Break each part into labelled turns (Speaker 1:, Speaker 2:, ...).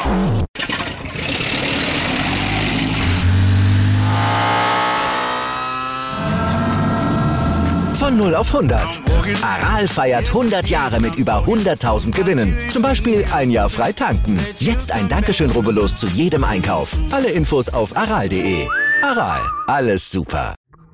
Speaker 1: Von 0 auf 100. Aral feiert 100 Jahre mit über 100.000 Gewinnen. Zum Beispiel ein Jahr frei tanken. Jetzt ein Dankeschön, rubbellos zu jedem Einkauf. Alle Infos auf aral.de. Aral, alles super.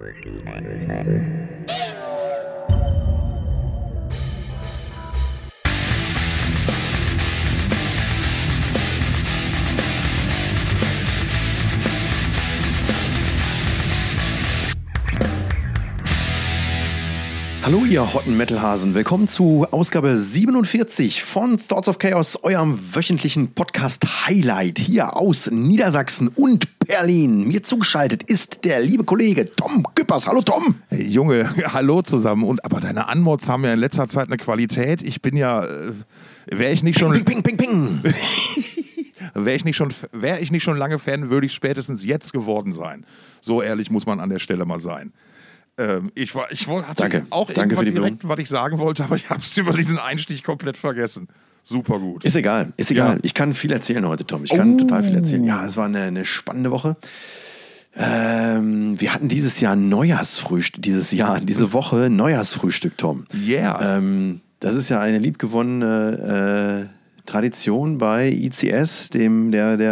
Speaker 2: Hallo ihr Hotten Metal-Hasen, willkommen zu Ausgabe 47 von Thoughts of Chaos, eurem wöchentlichen Podcast-Highlight hier aus Niedersachsen und Berlin. Mir zugeschaltet ist der liebe Kollege Tom Küppers. Hallo Tom!
Speaker 3: Hey, Junge, hallo zusammen. Aber deine Anmods haben ja in letzter Zeit eine Qualität. Ich bin ja, wäre ich nicht schon...
Speaker 2: Ping, ping, ping, ping.
Speaker 3: Wäre ich nicht schon lange Fan, würde ich spätestens jetzt geworden sein. So ehrlich muss man an der Stelle mal sein. Ich hatte auch irgendwas direkt, was ich sagen wollte, aber ich habe es über diesen Einstich komplett vergessen. Super gut.
Speaker 2: Ist egal. Ja. Ich kann viel erzählen heute, Tom. Ich kann total viel erzählen. Ja, es war eine spannende Woche. Wir hatten diese Woche Neujahrsfrühstück, Tom.
Speaker 3: Yeah.
Speaker 2: Das ist ja eine liebgewonnene Tradition bei ICS, dem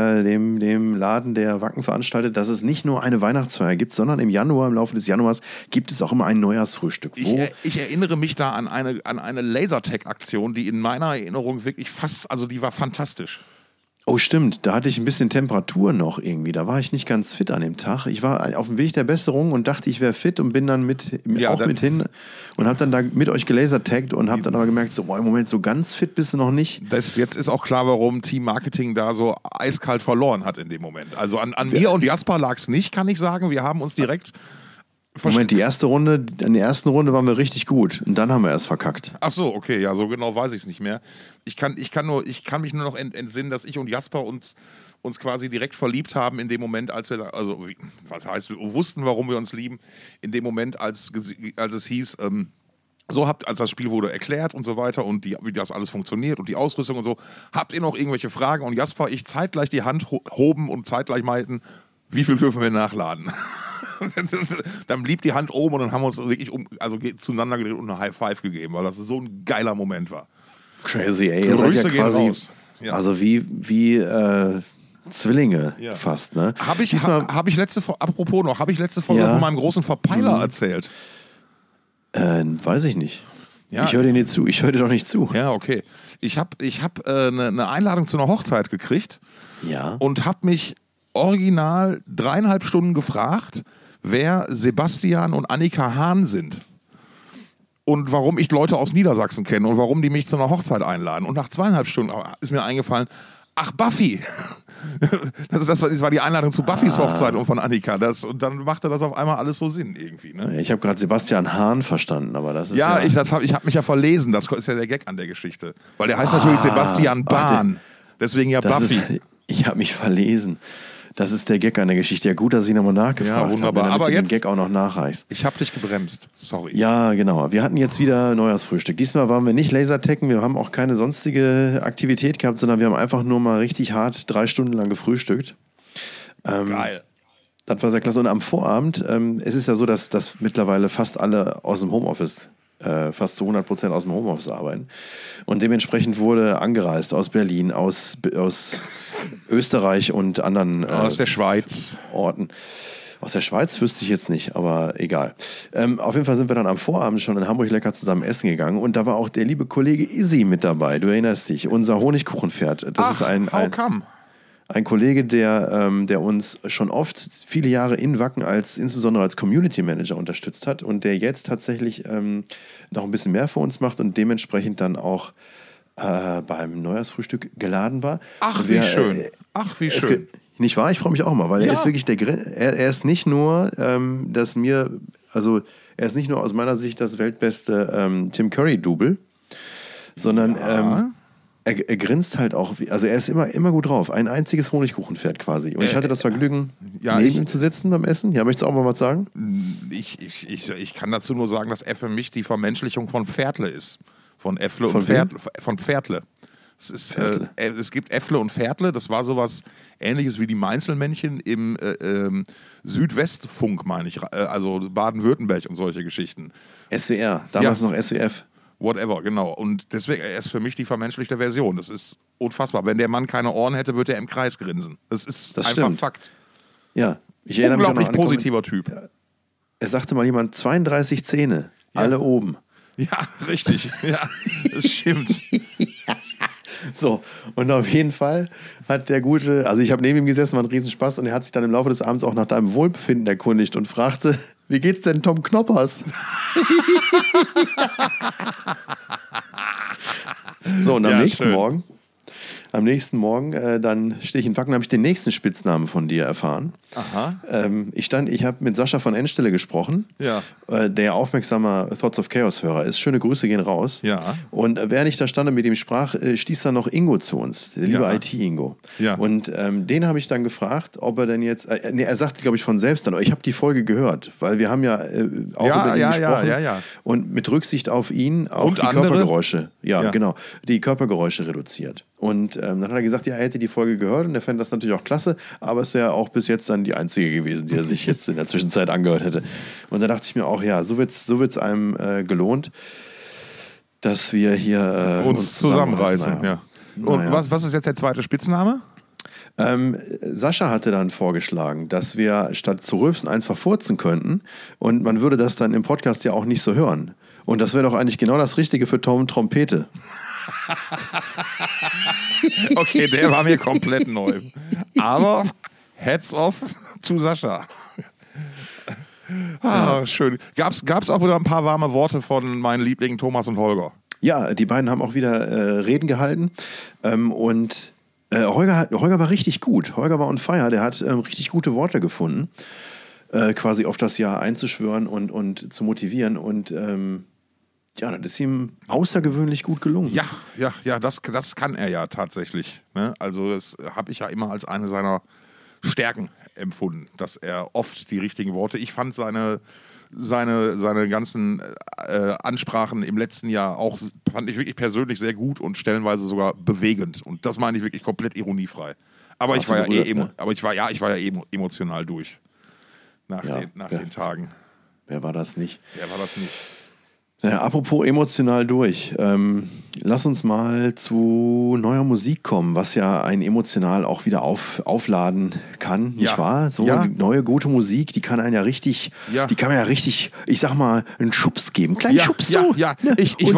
Speaker 2: Laden, der Wacken veranstaltet, dass es nicht nur eine Weihnachtsfeier gibt, sondern im Laufe des Januars gibt es auch immer ein Neujahrsfrühstück.
Speaker 3: Ich erinnere mich da an eine Lasertag-Aktion, die in meiner Erinnerung wirklich die war fantastisch.
Speaker 2: Oh stimmt, da hatte ich ein bisschen Temperatur noch irgendwie, da war ich nicht ganz fit an dem Tag. Ich war auf dem Weg der Besserung und dachte, ich wäre fit und bin dann mit hin und habe dann da mit euch gelasertaggt und habe dann aber gemerkt, so, im Moment so ganz fit bist du noch nicht.
Speaker 3: Jetzt ist auch klar, warum Team Marketing da so eiskalt verloren hat in dem Moment. Also an mir und Jasper lag es nicht, kann ich sagen. Wir haben uns direkt...
Speaker 2: Moment, in der ersten Runde waren wir richtig gut und dann haben wir erst verkackt.
Speaker 3: Ach so, okay, ja, so genau weiß ich es nicht mehr. Ich kann mich nur noch entsinnen, dass ich und Jasper uns quasi direkt verliebt haben in dem Moment, als wir wir wussten, warum wir uns lieben, in dem Moment, als es hieß, als das Spiel wurde erklärt und so weiter und wie das alles funktioniert und die Ausrüstung und so, habt ihr noch irgendwelche Fragen? Und Jasper, ich zeitgleich die Hand hoben und zeitgleich meinten, wie viel dürfen wir nachladen? Dann blieb die Hand oben und dann haben wir uns wirklich zueinander gedreht und eine High Five gegeben, weil das so ein geiler Moment war.
Speaker 2: Crazy, ey. Ihr seid ja quasi, raus. Ja. Also wie Zwillinge fast, ne?
Speaker 3: Habe ich letzte Folge von meinem großen Verpeiler erzählt?
Speaker 2: Weiß ich nicht.
Speaker 3: Ja.
Speaker 2: Ich höre dir nicht zu. Ich höre dir doch nicht zu.
Speaker 3: Ja, okay. Ich hab eine Einladung zu einer Hochzeit gekriegt und habe mich original 3,5 Stunden gefragt, wer Sebastian und Annika Hahn sind. Und warum ich Leute aus Niedersachsen kenne und warum die mich zu einer Hochzeit einladen. Und nach 2,5 Stunden ist mir eingefallen, ach, Buffy. Das war die Einladung zu Buffys Hochzeit und von Annika. Und dann machte das auf einmal alles so Sinn irgendwie. Ne?
Speaker 2: Ich habe gerade Sebastian Hahn verstanden, aber das ist
Speaker 3: ich habe mich ja verlesen. Das ist ja der Gag an der Geschichte. Weil der heißt natürlich Sebastian Bahn. Deswegen ja Buffy.
Speaker 2: Ich habe mich verlesen. Das ist der Gag an der Geschichte. Ja, gut, dass ich nochmal nachgefragt habe, damit du den Gag auch noch nachreichst.
Speaker 3: Ich habe dich gebremst, sorry.
Speaker 2: Ja, genau. Wir hatten jetzt wieder Neujahrsfrühstück. Diesmal waren wir nicht Lasertaggen, wir haben auch keine sonstige Aktivität gehabt, sondern wir haben einfach nur mal richtig hart 3 Stunden lang gefrühstückt.
Speaker 3: Geil.
Speaker 2: Das war sehr klasse. Und am Vorabend, es ist ja so, dass mittlerweile fast alle aus dem Homeoffice fast zu 100% aus dem Homeoffice arbeiten. Und dementsprechend wurde angereist aus Berlin, aus Österreich und anderen
Speaker 3: aus der Schweiz.
Speaker 2: Orten. Aus der Schweiz wüsste ich jetzt nicht, aber egal. Auf jeden Fall sind wir dann am Vorabend schon in Hamburg lecker zusammen essen gegangen und da war auch der liebe Kollege Izzy mit dabei. Du erinnerst dich, unser Honigkuchenpferd. Das ist ein Kollege, der uns schon oft viele Jahre in Wacken insbesondere als Community Manager unterstützt hat und der jetzt tatsächlich noch ein bisschen mehr für uns macht und dementsprechend dann auch beim Neujahrsfrühstück geladen war.
Speaker 3: Ach, wie schön.
Speaker 2: Nicht wahr? Ich freue mich auch mal, weil er ist wirklich er ist nicht nur, er ist nicht nur aus meiner Sicht das weltbeste Tim Curry-Double, sondern er grinst halt auch, also er ist immer gut drauf. Ein einziges Honigkuchenpferd quasi. Und ich hatte das Vergnügen, neben ihm zu sitzen beim Essen. Ja, möchtest du auch mal was sagen?
Speaker 3: Ich kann dazu nur sagen, dass er für mich die Vermenschlichung von Pferdle ist. Von Äffle und
Speaker 2: Von
Speaker 3: Pferdle. Es gibt Äffle und Viertle, das war sowas Ähnliches wie die Mainzelmännchen im Südwestfunk, meine ich, also Baden-Württemberg und solche Geschichten.
Speaker 2: SWR, damals noch SWF.
Speaker 3: Whatever, genau. Und deswegen, er ist für mich die vermenschlichte Version. Das ist unfassbar. Wenn der Mann keine Ohren hätte, würde er im Kreis grinsen. Das ist einfach
Speaker 2: stimmt.
Speaker 3: Fakt.
Speaker 2: Ja, ich erinnere mich
Speaker 3: Unglaublich
Speaker 2: auch noch an
Speaker 3: positiver Typ.
Speaker 2: Ja. Es sagte mal jemand, 32 Zähne, alle oben.
Speaker 3: Ja, richtig. Ja, das stimmt.
Speaker 2: So, und auf jeden Fall hat der Gute, also ich habe neben ihm gesessen, war ein Riesenspaß, und er hat sich dann im Laufe des Abends auch nach deinem Wohlbefinden erkundigt und fragte, wie geht's denn Tom Knoppers? So, und am nächsten Morgen, dann stehe ich in Wacken, habe ich den nächsten Spitznamen von dir erfahren.
Speaker 3: Aha.
Speaker 2: Ich habe mit Sascha von Endstelle gesprochen, der aufmerksamer Thoughts of Chaos-Hörer ist. Schöne Grüße gehen raus.
Speaker 3: Ja.
Speaker 2: Und während ich da stand und mit ihm sprach, stieß dann noch Ingo zu uns, der liebe IT-Ingo.
Speaker 3: Ja.
Speaker 2: Und den habe ich dann gefragt, ob er denn jetzt, er sagte, glaube ich, von selbst dann, ich habe die Folge gehört, weil wir haben ja auch über ihn gesprochen.
Speaker 3: Ja.
Speaker 2: Und mit Rücksicht auf ihn auch
Speaker 3: und
Speaker 2: die
Speaker 3: andere?
Speaker 2: Körpergeräusche, genau, die Körpergeräusche reduziert. Und dann hat er gesagt, er hätte die Folge gehört und er fände das natürlich auch klasse, aber es wäre auch bis jetzt dann die einzige gewesen, die er sich jetzt in der Zwischenzeit angehört hätte. Und da dachte ich mir auch, ja, so wird's einem gelohnt, dass wir hier
Speaker 3: uns zusammenreißen.
Speaker 2: Naja.
Speaker 3: Und was ist jetzt der zweite Spitzname?
Speaker 2: Sascha hatte dann vorgeschlagen, dass wir statt zu rülpsen einfach furzen könnten und man würde das dann im Podcast ja auch nicht so hören. Und das wäre doch eigentlich genau das Richtige für Tom Trompete.
Speaker 3: Okay, der war mir komplett neu. Aber Heads off zu Sascha. Schön. Gab's auch wieder ein paar warme Worte von meinen Lieblingen Thomas und Holger?
Speaker 2: Ja, die beiden haben auch wieder Reden gehalten. Und Holger war richtig gut. Holger war on fire. Der hat richtig gute Worte gefunden, quasi auf das Jahr einzuschwören und zu motivieren. Und das ist ihm außergewöhnlich gut gelungen.
Speaker 3: Ja, das kann er ja tatsächlich. Ne? Also das habe ich ja immer als eine seiner Stärken empfunden, dass er oft die richtigen Worte. Ich fand seine ganzen Ansprachen im letzten Jahr auch, fand ich wirklich persönlich sehr gut und stellenweise sogar bewegend. Und das meine ich wirklich komplett ironiefrei. Aber ich war ja emotional durch nach den Tagen.
Speaker 2: Wer war das nicht? Ja, apropos emotional durch. Lass uns mal zu neuer Musik kommen, was ja einen emotional auch wieder aufladen kann, nicht wahr? So neue, gute Musik, die kann einen richtig, ich sag mal, einen Schubs geben. Kleinen Schubs so.
Speaker 3: Ja.
Speaker 2: Ne?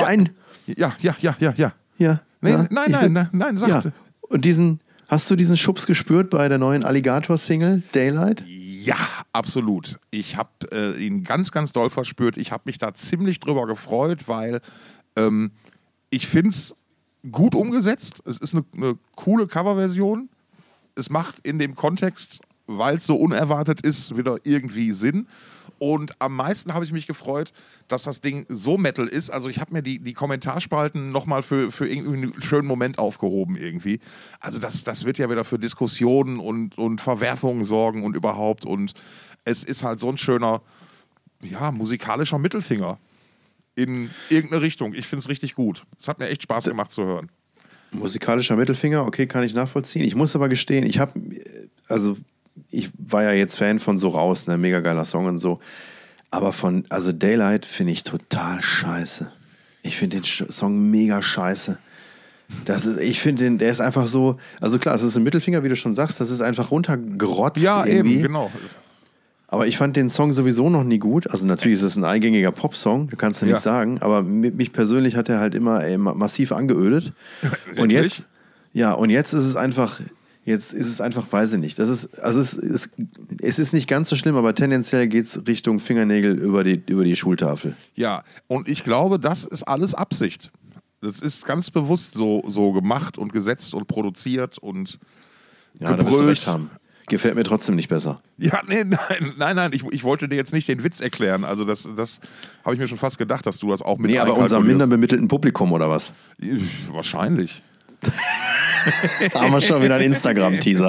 Speaker 3: Nein, sag.
Speaker 2: Und hast du diesen Schubs gespürt bei der neuen Alligator-Single, Daylight?
Speaker 3: Ja, absolut. Ich habe ihn ganz, ganz doll verspürt. Ich habe mich da ziemlich drüber gefreut, weil ich finde es gut umgesetzt. Es ist eine coole Coverversion. Es macht in dem Kontext, weil es so unerwartet ist, wieder irgendwie Sinn. Und am meisten habe ich mich gefreut, dass das Ding so Metal ist. Also ich habe mir die Kommentarspalten nochmal für irgendwie einen schönen Moment aufgehoben irgendwie. Also das wird ja wieder für Diskussionen und Verwerfungen sorgen und überhaupt. Und es ist halt so ein schöner, musikalischer Mittelfinger in irgendeine Richtung. Ich finde es richtig gut. Es hat mir echt Spaß gemacht zu hören.
Speaker 2: Musikalischer Mittelfinger, okay, kann ich nachvollziehen. Ich muss aber gestehen, ich war ja jetzt Fan von So Raus, ne, mega geiler Song und so. Aber Daylight finde ich total scheiße. Ich finde den Song mega scheiße. Ich finde der ist einfach so, also klar, es ist ein Mittelfinger, wie du schon sagst, das ist einfach runtergerotzt. Ja, irgendwie.
Speaker 3: Eben, genau.
Speaker 2: Aber ich fand den Song sowieso noch nie gut. Also natürlich ist es ein eingängiger Popsong, du kannst ja nichts sagen, aber mich persönlich hat er halt immer massiv angeödet. Und jetzt ist es einfach... weiß ich nicht. Es ist nicht ganz so schlimm, aber tendenziell geht es Richtung Fingernägel über die Schultafel.
Speaker 3: Ja, und ich glaube, das ist alles Absicht. Das ist ganz bewusst so gemacht und gesetzt und produziert und gebrüllt.
Speaker 2: Da wirst du recht haben. Gefällt mir trotzdem nicht besser.
Speaker 3: Ja, nein. Ich wollte dir jetzt nicht den Witz erklären. Also das habe ich mir schon fast gedacht, dass du das auch mit
Speaker 2: einkalkulierst. Aber unserem minder bemittelten Publikum oder was?
Speaker 3: Wahrscheinlich.
Speaker 2: Da haben wir schon wieder einen Instagram-Teaser.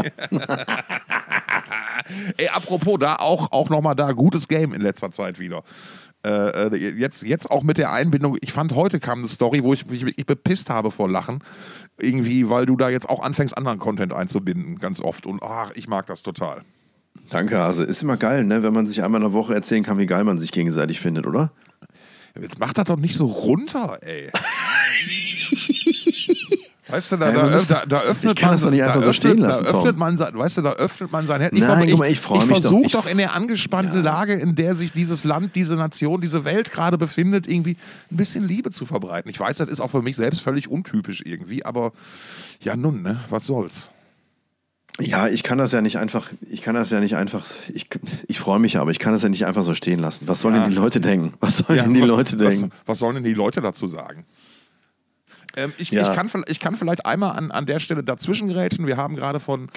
Speaker 3: Ey, apropos, da auch nochmal gutes Game in letzter Zeit wieder. Jetzt auch mit der Einbindung, ich fand, heute kam eine Story, wo ich mich wirklich bepisst habe vor Lachen, irgendwie, weil du da jetzt auch anfängst, anderen Content einzubinden, ganz oft. Und ich mag das total.
Speaker 2: Danke, Hase. Ist immer geil, ne, wenn man sich einmal in der Woche erzählen kann, wie geil man sich gegenseitig findet, oder?
Speaker 3: Jetzt mach das doch nicht so runter, ey. Weißt du, da öffnet man sein Herz. Ich versuche doch in der angespannten Lage, in der sich dieses Land, diese Nation, diese Welt gerade befindet, irgendwie ein bisschen Liebe zu verbreiten. Ich weiß, das ist auch für mich selbst völlig untypisch irgendwie, aber ja nun, ne, was soll's.
Speaker 2: Ja, ich kann das ja nicht einfach, ich freue mich aber, ich kann das ja nicht einfach so stehen lassen. Was sollen denn die Leute denken? Was sollen
Speaker 3: denn die Leute dazu sagen? Ich kann vielleicht einmal an der Stelle dazwischen grätschen. Wir haben gerade von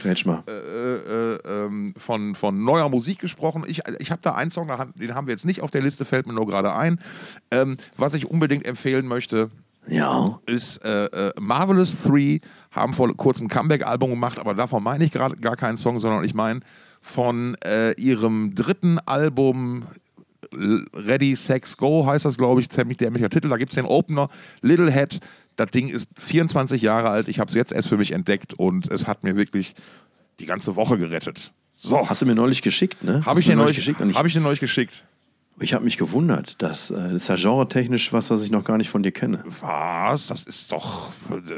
Speaker 3: neuer Musik gesprochen. Ich habe da einen Song, den haben wir jetzt nicht auf der Liste, fällt mir nur gerade ein. Was ich unbedingt empfehlen möchte, ist Marvelous 3, haben vor kurzem ein Comeback-Album gemacht, aber davon meine ich gerade gar keinen Song, sondern ich meine von ihrem dritten Album Ready, Sex, Go heißt das, glaube ich, ziemlich dämlicher Titel. Da gibt es den Opener, Little Head. Das Ding ist 24 Jahre alt. Ich habe es jetzt erst für mich entdeckt und es hat mir wirklich die ganze Woche gerettet. So.
Speaker 2: Hast du mir neulich geschickt, ne?
Speaker 3: Habe ich dir neulich geschickt.
Speaker 2: Ich habe mich gewundert. Das ist ja genretechnisch was ich noch gar nicht von dir kenne.
Speaker 3: Was? Das ist doch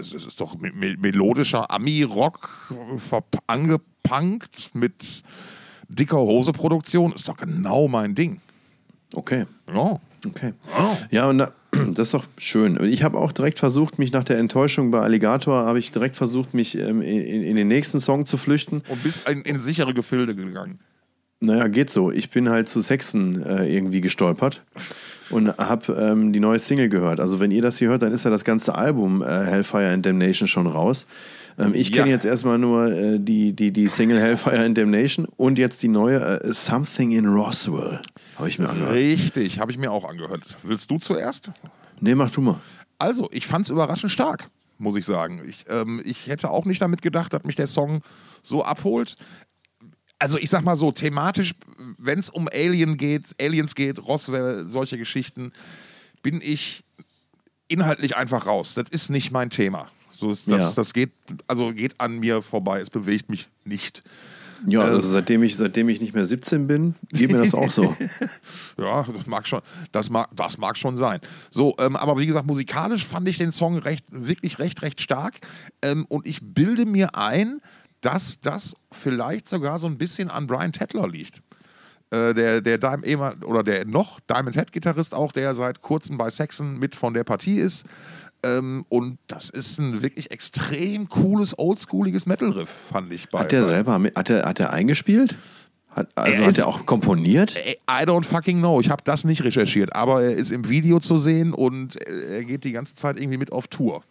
Speaker 3: melodischer Ami-Rock angepunkt mit dicker Hose-Produktion. Ist doch genau mein Ding.
Speaker 2: Okay.
Speaker 3: Ja.
Speaker 2: Okay. Ja, und das ist doch schön. Ich habe auch direkt versucht, mich nach der Enttäuschung bei Alligator, mich in den nächsten Song zu flüchten.
Speaker 3: Und bist in sichere Gefilde gegangen.
Speaker 2: Naja, geht so. Ich bin halt zu Saxon irgendwie gestolpert und habe die neue Single gehört. Also wenn ihr das hier hört, dann ist ja das ganze Album Hellfire and Damnation schon raus. Ich kenne jetzt erstmal nur die Single Hellfire and Damnation und jetzt die neue Something in Roswell. Habe ich mir angehört.
Speaker 3: Richtig, habe ich mir auch angehört. Willst du zuerst?
Speaker 2: Nee, mach du mal.
Speaker 3: Also, ich fand es überraschend stark, muss ich sagen. Ich hätte auch nicht damit gedacht, dass mich der Song so abholt. Also ich sag mal so, thematisch, wenn es um Aliens geht, Roswell, solche Geschichten, bin ich inhaltlich einfach raus. Das ist nicht mein Thema. Das geht an mir vorbei, es bewegt mich nicht.
Speaker 2: Ja, also seitdem ich nicht mehr 17 bin, geht mir das auch so.
Speaker 3: Ja, das mag schon sein. So, aber wie gesagt, musikalisch fand ich den Song wirklich recht stark. Und ich bilde mir ein, dass das vielleicht sogar so ein bisschen an Brian Tedler liegt. Der noch Diamond Head-Gitarrist auch, der seit kurzem bei Saxon mit von der Partie ist. Und das ist ein wirklich extrem cooles, oldschooliges Metal-Riff, fand ich.
Speaker 2: Hat er eingespielt? Hat er auch komponiert?
Speaker 3: I don't fucking know. Ich habe das nicht recherchiert. Aber er ist im Video zu sehen und er geht die ganze Zeit irgendwie mit auf Tour.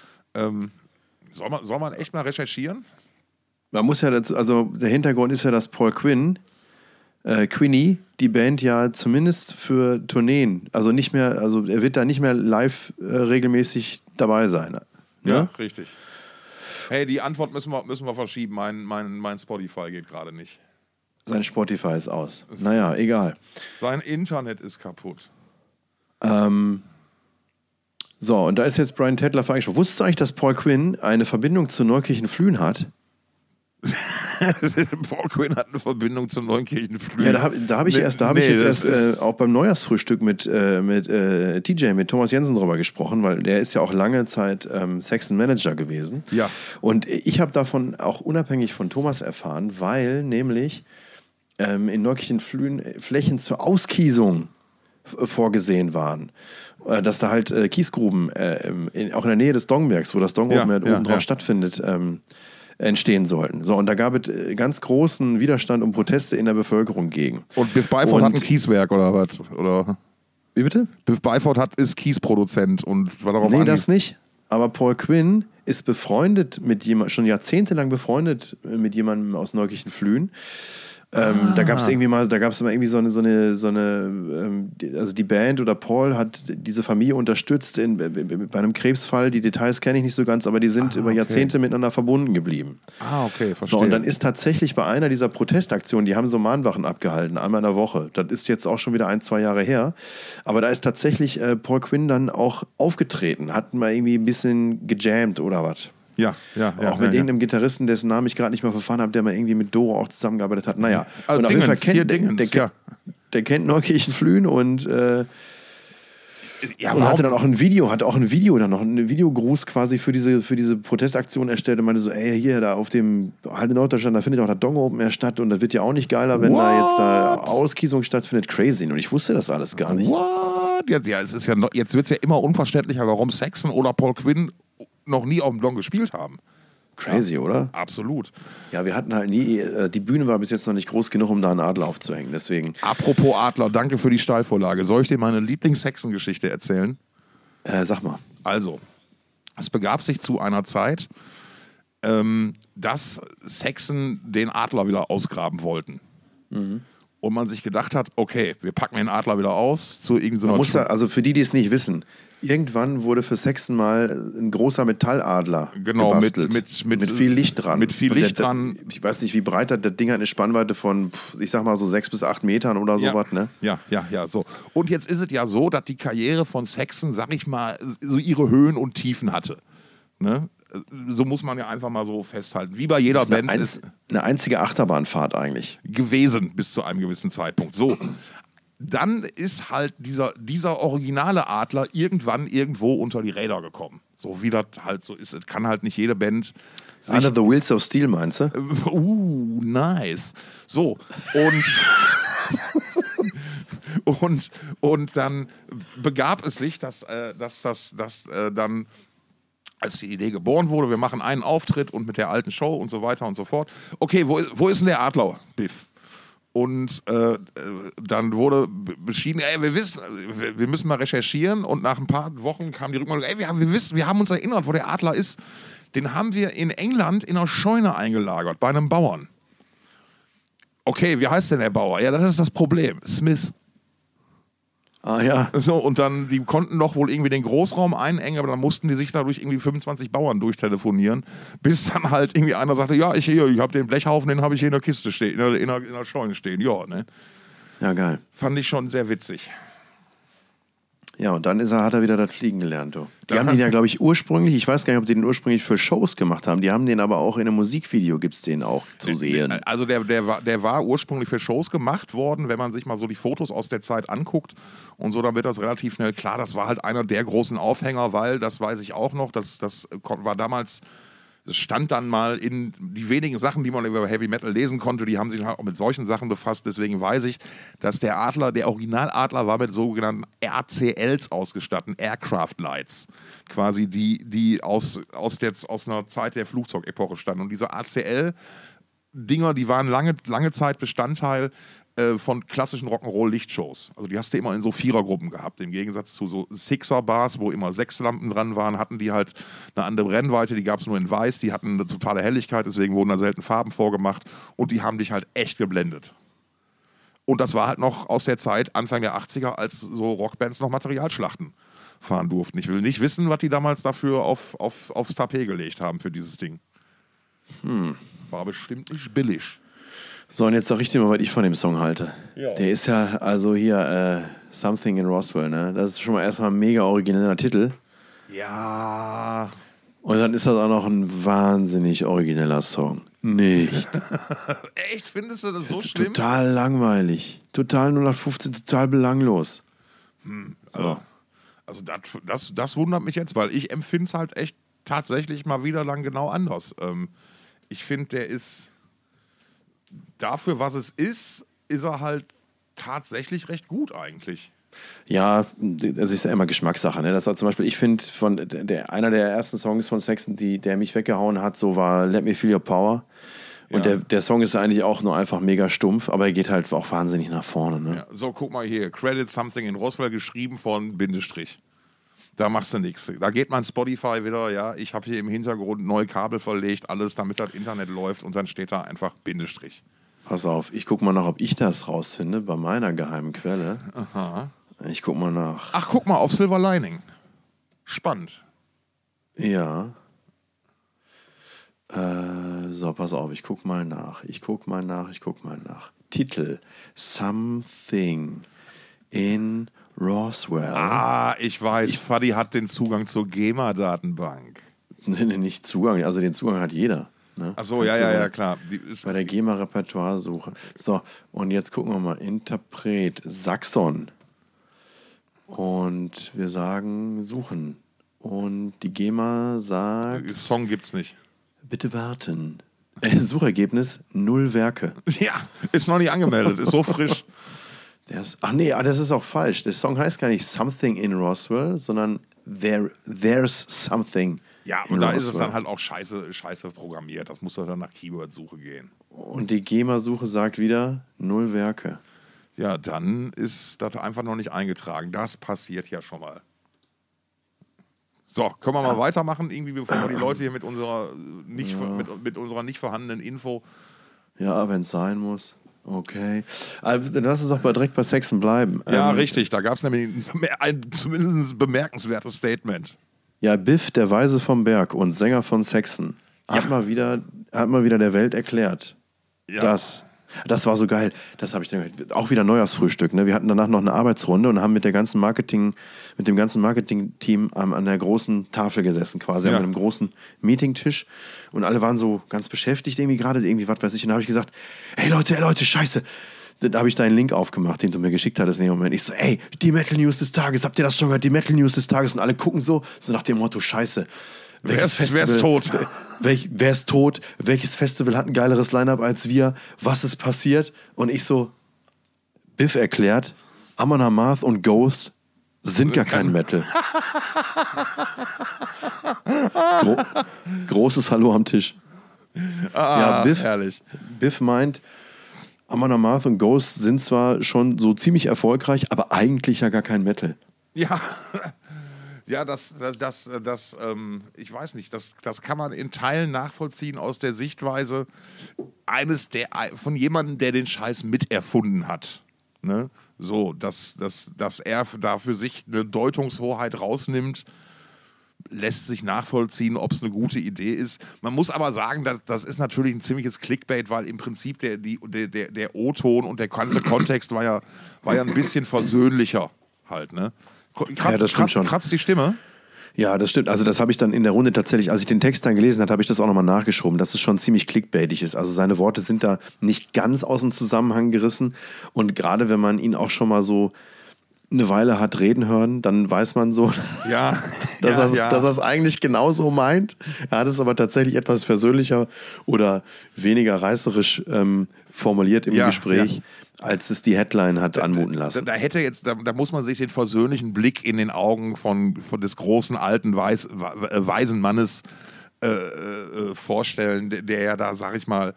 Speaker 3: Soll man echt mal recherchieren?
Speaker 2: Man muss ja dazu, also der Hintergrund ist ja, dass Paul Quinny, die Band ja zumindest für Tourneen, also er wird da nicht mehr live regelmäßig dabei sein. Ne?
Speaker 3: Ja, richtig. Hey, die Antwort müssen wir verschieben. Mein Spotify geht gerade nicht.
Speaker 2: Sein Spotify ist aus. Naja, egal.
Speaker 3: Sein Internet ist kaputt.
Speaker 2: So, und da ist jetzt Brian Tedler eingesprochen. Wusstest du eigentlich, dass Paul Quinn eine Verbindung zu Neukirchen Flühen hat?
Speaker 3: Paul Quinn hat eine Verbindung zum Neunkirchen Flühen.
Speaker 2: Ja, da habe ich jetzt auch beim Neujahrsfrühstück mit TJ, mit Thomas Jensen drüber gesprochen, weil der ist ja auch lange Zeit Saxon Manager gewesen.
Speaker 3: Ja.
Speaker 2: Und ich habe davon auch unabhängig von Thomas erfahren, weil nämlich in Neukirchen Flühen Flächen zur Auskiesung vorgesehen waren. Dass da halt Kiesgruben auch in der Nähe des Dongbergs, wo das Dong oben drauf stattfindet, entstehen sollten. So, und da gab es ganz großen Widerstand und Proteste in der Bevölkerung gegen.
Speaker 3: Und Biff Byford hat ein Kieswerk oder was? Oder?
Speaker 2: Wie bitte?
Speaker 3: Biff Byford ist Kiesproduzent und war darauf
Speaker 2: das nicht. Aber Paul Quinn ist befreundet mit jemandem, schon jahrzehntelang befreundet mit jemandem aus Neukirchen Flühen. Da gab es immer irgendwie also die Band oder Paul hat diese Familie unterstützt bei einem Krebsfall. Die Details kenne ich nicht so ganz, aber die sind über Jahrzehnte miteinander verbunden geblieben.
Speaker 3: Okay, verstehe.
Speaker 2: So, und dann ist tatsächlich bei einer dieser Protestaktionen, die haben so Mahnwachen abgehalten, einmal in der Woche. Das ist jetzt auch schon wieder 1-2 Jahre her. Aber da ist tatsächlich Paul Quinn dann auch aufgetreten, hat mal irgendwie ein bisschen gejammt oder was.
Speaker 3: Ja.
Speaker 2: Auch mit irgendeinem Gitarristen, dessen Namen ich gerade nicht mehr verfahren habe, der mal irgendwie mit Doro auch zusammengearbeitet hat. Naja,
Speaker 3: also
Speaker 2: und auf jeden Fall der kennt Neukirchen-Flühen und hatte dann auch ein Videogruß quasi für diese Protestaktion erstellt und meinte so, ey, hier da auf dem Halde Norddeutschland, da findet auch das Dong Open Air statt und das wird ja auch nicht geiler, wenn da Auskiesung stattfindet. Crazy. Und ich wusste das alles gar nicht.
Speaker 3: What? Ja, jetzt wird es ja immer unverständlicher, warum Saxon oder Paul Quinn noch nie auf dem Dong gespielt haben.
Speaker 2: Crazy,
Speaker 3: ja,
Speaker 2: oder?
Speaker 3: Absolut.
Speaker 2: Ja, wir hatten halt nie, die Bühne war bis jetzt noch nicht groß genug, um da einen Adler aufzuhängen, deswegen.
Speaker 3: Apropos Adler, danke für die Steilvorlage. Soll ich dir meine Lieblings-Saxon-Geschichte erzählen?
Speaker 2: Sag mal.
Speaker 3: Also, es begab sich zu einer Zeit, dass Saxon den Adler wieder ausgraben wollten. Mhm. Und man sich gedacht hat, okay, wir packen den Adler wieder aus zu irgendeiner...
Speaker 2: Also für die es nicht wissen, irgendwann wurde für Saxon mal ein großer Metalladler gebastelt. Mit viel Licht dran.
Speaker 3: Mit viel Licht dran.
Speaker 2: Ich weiß nicht, wie breit das Ding hat, eine Spannweite von, ich sag mal so 6 bis 8 Metern oder sowas, ne?
Speaker 3: Ja, so. Und jetzt ist es ja so, dass die Karriere von Saxon, sag ich mal, so ihre Höhen und Tiefen hatte. Ne? So muss man ja einfach mal so festhalten. Wie bei jeder Band ist
Speaker 2: eine einzige Achterbahnfahrt eigentlich.
Speaker 3: Gewesen bis zu einem gewissen Zeitpunkt. So. Dann ist halt dieser originale Adler irgendwann irgendwo unter die Räder gekommen. So wie das halt so ist. Es kann halt nicht jede Band.
Speaker 2: Under the Wheels of Steel, meinst du?
Speaker 3: Nice. So. Und dann begab es sich, dass dann, als die Idee geboren wurde, wir machen einen Auftritt und mit der alten Show und so weiter und so fort. Okay, wo ist denn der Adler, Biff? Und dann wurde beschieden, wir müssen mal recherchieren. Und nach ein paar Wochen kam die Rückmeldung, wir haben uns erinnert, wo der Adler ist. Den haben wir in England in einer Scheune eingelagert, bei einem Bauern. Okay, wie heißt denn der Bauer? Ja, das ist das Problem. Smith.
Speaker 2: Ah ja.
Speaker 3: So, und dann, die konnten doch wohl irgendwie den Großraum einengen, aber dann mussten die sich dadurch irgendwie 25 Bauern durchtelefonieren, bis dann halt irgendwie einer sagte, ja, ich habe den Blechhaufen, den habe ich hier in der Kiste stehen, in der Scheune stehen. Ja, ne?
Speaker 2: Ja, geil.
Speaker 3: Fand ich schon sehr witzig.
Speaker 2: Ja, und dann hat er wieder das Fliegen gelernt. Du. Die haben den ja, glaube ich, ursprünglich, ich weiß gar nicht, ob die den ursprünglich für Shows gemacht haben, die haben den aber auch in einem Musikvideo, gibt es den auch zu sehen.
Speaker 3: Also der war ursprünglich für Shows gemacht worden, wenn man sich mal so die Fotos aus der Zeit anguckt und so, dann wird das relativ schnell klar, das war halt einer der großen Aufhänger, weil, das weiß ich auch noch, das war damals... Es stand dann mal in die wenigen Sachen, die man über Heavy Metal lesen konnte, die haben sich halt auch mit solchen Sachen befasst. Deswegen weiß ich, dass der Originaladler war mit sogenannten RCLs ausgestattet, Aircraft Lights. Quasi die aus einer Zeit der Flugzeugepoche standen. Und diese ACL-Dinger, die waren lange Zeit Bestandteil von klassischen Rock'n'Roll-Lichtshows. Also die hast du immer in so Vierergruppen gehabt. Im Gegensatz zu so Sixer-Bars, wo immer 6 Lampen dran waren, hatten die halt eine andere Brennweite. Die gab es nur in weiß. Die hatten eine totale Helligkeit, deswegen wurden da selten Farben vorgemacht. Und die haben dich halt echt geblendet. Und das war halt noch aus der Zeit, Anfang der 80er, als so Rockbands noch Materialschlachten fahren durften. Ich will nicht wissen, was die damals dafür aufs Tapet gelegt haben für dieses Ding. War bestimmt nicht billig.
Speaker 2: So, und jetzt sag ich dir mal, was ich von dem Song halte. Ja. Der ist ja, also hier, Something in Roswell, ne? Das ist schon mal erstmal ein mega origineller Titel.
Speaker 3: Ja.
Speaker 2: Und dann ist das auch noch ein wahnsinnig origineller Song. Nicht.
Speaker 3: Echt? Findest du das so schlimm?
Speaker 2: Total langweilig. Total 0815, total belanglos.
Speaker 3: So. Also das wundert mich jetzt, weil ich empfinde es halt echt tatsächlich mal wieder lang genau anders. Ich finde, der ist... Dafür, was es ist er halt tatsächlich recht gut eigentlich.
Speaker 2: Ja, das ist ja immer Geschmackssache. Ne? Das war zum Beispiel, ich finde, einer der ersten Songs von Saxon, der mich weggehauen hat, so war Let Me Feel Your Power. Und der Song ist eigentlich auch nur einfach mega stumpf, aber er geht halt auch wahnsinnig nach vorne. Ne?
Speaker 3: Ja, so, guck mal hier, Credit Something in Roswell, geschrieben von Bindestrich. Da machst du nichts. Da geht mein Spotify wieder, ja, ich habe hier im Hintergrund neue Kabel verlegt, alles, damit das Internet läuft und dann steht da einfach Bindestrich.
Speaker 2: Pass auf, ich guck mal nach, ob ich das rausfinde bei meiner geheimen Quelle.
Speaker 3: Aha.
Speaker 2: Ich guck mal nach.
Speaker 3: Ach, guck mal, auf Silver Lining. Spannend.
Speaker 2: Ja. So, pass auf, ich guck mal nach. Titel: Something in Roswell.
Speaker 3: Ah, ich weiß, Fadi hat den Zugang zur GEMA-Datenbank.
Speaker 2: Nee, nicht Zugang, also den Zugang hat jeder. Ne?
Speaker 3: Ach so, ja, klar.
Speaker 2: Bei der GEMA-Repertoire-Suche. So, und jetzt gucken wir mal. Interpret Saxon. Und wir sagen suchen. Und die GEMA sagt...
Speaker 3: Song gibt's nicht.
Speaker 2: Bitte warten. Suchergebnis 0 Werke.
Speaker 3: Ja, ist noch nicht angemeldet, ist so frisch.
Speaker 2: Ach nee, das ist auch falsch. Der Song heißt gar nicht Something in Roswell, sondern There's Something.
Speaker 3: Ja, und da ist es dann halt auch scheiße programmiert. Das muss doch dann nach Keyword-Suche gehen.
Speaker 2: Und die GEMA-Suche sagt wieder 0 Werke.
Speaker 3: Ja, dann ist das einfach noch nicht eingetragen. Das passiert ja schon mal. So, können wir mal weitermachen, irgendwie, bevor wir die Leute hier mit unserer nicht vorhandenen Info...
Speaker 2: Ja, wenn es sein muss. Okay. Also, dann lass uns doch direkt bei Saxon bleiben.
Speaker 3: Ja, richtig. Da gab es nämlich ein zumindest bemerkenswertes Statement.
Speaker 2: Ja, Biff, der Weise vom Berg und Sänger von Saxon, hat mal wieder der Welt erklärt, das war so geil. Das habe ich dann gehört. Auch wieder Neujahrsfrühstück. Ne? Wir hatten danach noch eine Arbeitsrunde und haben mit dem ganzen Marketing-Team an der großen Tafel gesessen, quasi an einem großen Meetingtisch. Und alle waren so ganz beschäftigt, irgendwie was weiß ich. Und da habe ich gesagt, hey Leute, scheiße. Da habe ich deinen Link aufgemacht, den du mir geschickt hattest in dem Moment. Ich so, ey, die Metal News des Tages, habt ihr das schon gehört? Die Metal News des Tages. Und alle gucken so nach dem Motto, scheiße.
Speaker 3: Wer ist tot?
Speaker 2: Wer ist tot? Welches Festival hat ein geileres Line-Up als wir? Was ist passiert? Und ich so, Biff erklärt, Amon Amarth und Ghost sind gar kein Metal. Großes Hallo am Tisch. Ja,
Speaker 3: herrlich.
Speaker 2: Biff meint, Amon Amarth und Ghost sind zwar schon so ziemlich erfolgreich, aber eigentlich ja gar kein Metal.
Speaker 3: Ja. Ja, ich weiß nicht, das kann man in Teilen nachvollziehen aus der Sichtweise von jemandem, der den Scheiß miterfunden hat. Ne? So, dass er da für sich eine Deutungshoheit rausnimmt, lässt sich nachvollziehen, ob es eine gute Idee ist. Man muss aber sagen, das ist natürlich ein ziemliches Clickbait, weil im Prinzip der O-Ton und der ganze Kontext war ja ein bisschen versöhnlicher halt, ne?
Speaker 2: Das stimmt schon.
Speaker 3: Kratzt die Stimme?
Speaker 2: Ja, das stimmt. Also das habe ich dann in der Runde tatsächlich, als ich den Text dann gelesen habe, habe ich das auch nochmal nachgeschoben, dass es schon ziemlich clickbaitig ist. Also seine Worte sind da nicht ganz aus dem Zusammenhang gerissen. Und gerade wenn man ihn auch schon mal so eine Weile hat reden hören, dann weiß man so, dass er es eigentlich genauso meint. Er hat es aber tatsächlich etwas versöhnlicher oder weniger reißerisch formuliert im Gespräch, als es die Headline hat anmuten lassen.
Speaker 3: Da muss man sich den versöhnlichen Blick in den Augen von des großen alten weisen Mannes vorstellen, der ja da, sag ich mal,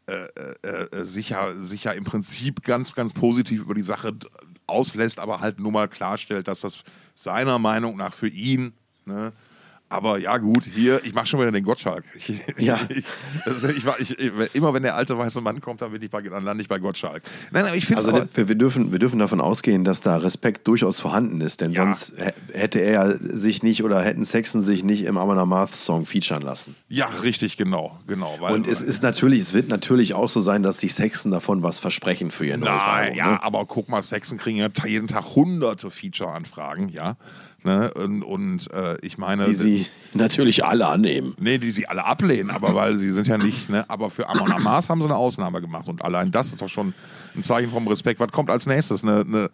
Speaker 3: sicher im Prinzip ganz, ganz positiv über die Sache auslässt, aber halt nur mal klarstellt, dass das seiner Meinung nach für ihn, ne, aber ja gut, hier, ich mache schon wieder den Gottschalk. Immer wenn der alte weiße Mann kommt, dann lande ich bei Gottschalk. Nein, ich finde
Speaker 2: also wir dürfen davon ausgehen, dass da Respekt durchaus vorhanden ist, denn sonst hätte er sich nicht oder hätten Saxon sich nicht im Amon Amarth Song featuren lassen.
Speaker 3: Ja, richtig, genau.
Speaker 2: Und es wird natürlich auch so sein, dass sich Saxon davon was versprechen für ihr neues Album.
Speaker 3: Ja, ne? Aber guck mal, Saxon kriegen ja jeden Tag hunderte Feature-Anfragen, ja. Ne? Und ich meine...
Speaker 2: Die sie natürlich alle annehmen.
Speaker 3: Nee, die sie alle ablehnen, aber weil sie sind ja nicht... Ne? Aber für Amon Amarth haben sie eine Ausnahme gemacht und allein das ist doch schon ein Zeichen vom Respekt. Was kommt als nächstes? Ride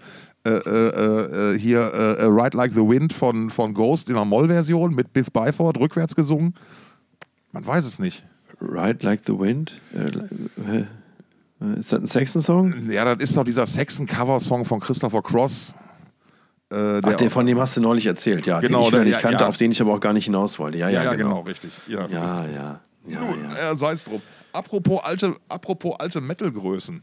Speaker 3: Like the Wind von Ghost in einer Moll-Version mit Biff Byford rückwärts gesungen? Man weiß es nicht.
Speaker 2: Ride Like the Wind? Ist das ein Saxon-Song?
Speaker 3: Ja, das ist doch dieser Saxon-Cover-Song von Christopher Cross.
Speaker 2: Von dem hast du neulich erzählt, ja.
Speaker 3: Genau,
Speaker 2: den ich kannte, auf den ich aber auch gar nicht hinaus wollte. Ja,
Speaker 3: genau, richtig. Ja. Sei es drum. Apropos alte Metal-Größen.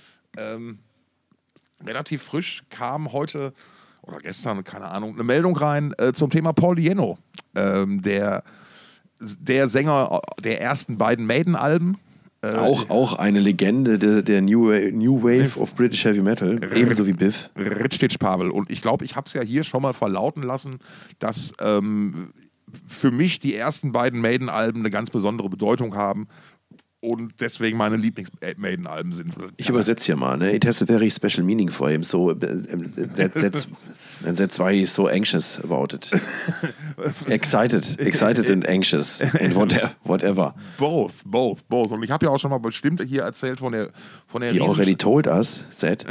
Speaker 3: Relativ frisch kam heute oder gestern, keine Ahnung, eine Meldung rein zum Thema Paul Di'Anno. Der Sänger der ersten beiden Maiden-Alben,
Speaker 2: Auch eine Legende der New Wave of British Heavy Metal, ebenso wie Biff.
Speaker 3: Ritschitsch Pavel. Und ich glaube, ich habe es ja hier schon mal verlauten lassen, dass für mich die ersten beiden Maiden-Alben eine ganz besondere Bedeutung haben und deswegen meine Lieblings-Maiden-Alben sind.
Speaker 2: Ich übersetze hier mal, ne? It has a very special meaning for him, so that's why he's so anxious about it. Excited and anxious and whatever.
Speaker 3: Both. Und ich habe ja auch schon mal bestimmt hier erzählt von der
Speaker 2: You already told us that.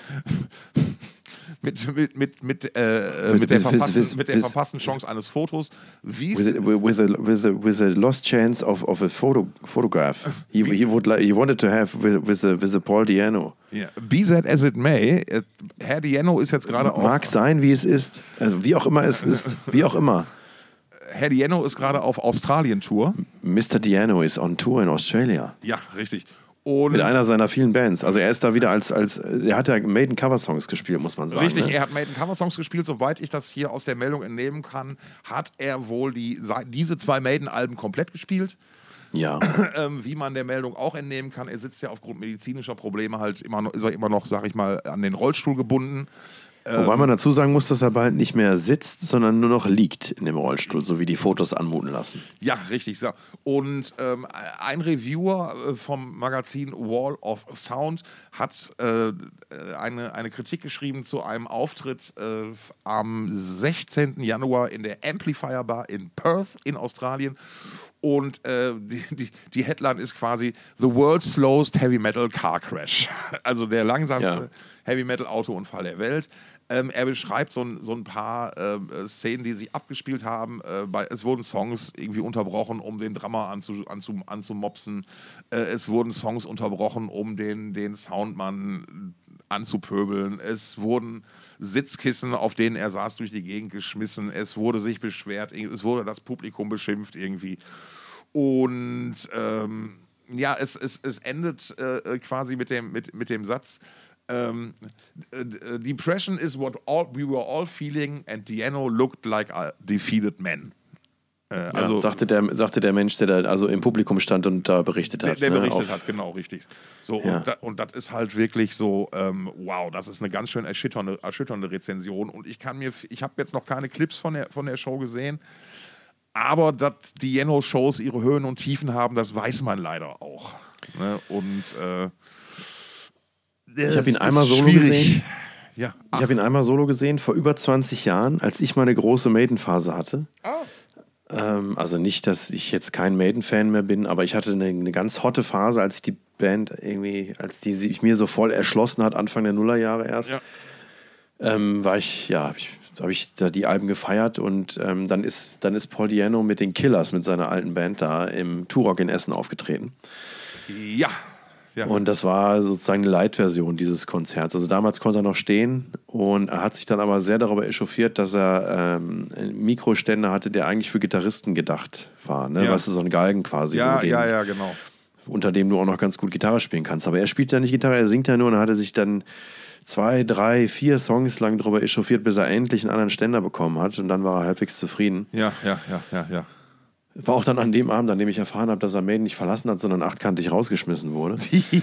Speaker 3: mit der verpassten Chance eines Fotos.
Speaker 2: With a lost chance of a photograph. He wanted to have with a Paul Di'Anno.
Speaker 3: Yeah. Be that as it may, Herr Di'Anno ist jetzt gerade auf...
Speaker 2: Mag sein, wie es ist. Also wie auch immer es ist. Wie auch immer.
Speaker 3: Herr Di'Anno ist gerade auf Australien-Tour.
Speaker 2: Mr. Di'Anno is on tour in Australia.
Speaker 3: Ja, richtig. Und
Speaker 2: mit einer seiner vielen Bands. Also er ist da wieder er hat ja Maiden-Cover-Songs gespielt, muss man sagen.
Speaker 3: Richtig,
Speaker 2: ne?
Speaker 3: Er hat Maiden-Cover-Songs gespielt. Soweit ich das hier aus der Meldung entnehmen kann, hat er wohl diese 2 Maiden-Alben komplett gespielt.
Speaker 2: Ja.
Speaker 3: Wie man der Meldung auch entnehmen kann, er sitzt ja aufgrund medizinischer Probleme halt immer noch, sag ich mal, an den Rollstuhl gebunden.
Speaker 2: Wobei man dazu sagen muss, dass er bald nicht mehr sitzt, sondern nur noch liegt in dem Rollstuhl, so wie die Fotos anmuten lassen.
Speaker 3: Ja, richtig. So. Und ein Reviewer vom Magazin Wall of Sound hat eine Kritik geschrieben zu einem Auftritt am 16. Januar in der Amplifier Bar in Perth in Australien. Und die Headline ist quasi The World's Slowest Heavy Metal Car Crash. Also der langsamste Heavy Metal Autounfall der Welt. Er beschreibt so ein paar Szenen, die sich abgespielt haben. Es wurden Songs irgendwie unterbrochen, um den Drummer anzumopsen. Es wurden Songs unterbrochen, um den Soundmann anzupöbeln. Es wurden Sitzkissen, auf denen er saß, durch die Gegend geschmissen. Es wurde sich beschwert. Es wurde das Publikum beschimpft irgendwie. Und es endet quasi mit dem Satz: Depression is what we were all feeling and Di'Anno looked like a defeated man.
Speaker 2: Also sagte der Mensch, der da also im Publikum stand und da berichtet hat.
Speaker 3: Der berichtet hat, genau, richtig. So, ja. Und das ist halt wirklich so, wow, das ist eine ganz schön erschütternde Rezension. Und ich habe jetzt noch keine Clips von der Show gesehen, aber dass die Di'Anno-Shows ihre Höhen und Tiefen haben, das weiß man leider auch. Ne? Und
Speaker 2: ich habe ihn einmal solo gesehen. Ja. Ich habe ihn einmal solo gesehen, vor über 20 Jahren, als ich meine große Maiden-Phase hatte. Also nicht, dass ich jetzt kein Maiden-Fan mehr bin, aber ich hatte eine ganz hotte Phase, als ich die Band irgendwie, als die sich mir so voll erschlossen hat, Anfang der Nullerjahre erst, habe ich da die Alben gefeiert und dann ist Paul Di'Anno mit den Killers, mit seiner alten Band da im Turok in Essen aufgetreten.
Speaker 3: Ja.
Speaker 2: Und das war sozusagen eine Light-Version dieses Konzerts. Also damals konnte er noch stehen und er hat sich dann aber sehr darüber echauffiert, dass er einen Mikroständer hatte, der eigentlich für Gitarristen gedacht war. Ne? Weißt du, so ein Galgen quasi.
Speaker 3: Genau.
Speaker 2: Unter dem du auch noch ganz gut Gitarre spielen kannst. Aber er spielt ja nicht Gitarre, er singt ja nur und dann hat er sich dann 2, 3, 4 Songs lang darüber echauffiert, bis er endlich einen anderen Ständer bekommen hat und dann war er halbwegs zufrieden.
Speaker 3: Ja.
Speaker 2: War auch dann an dem Abend, an dem ich erfahren habe, dass er Maiden nicht verlassen hat, sondern achtkantig rausgeschmissen wurde.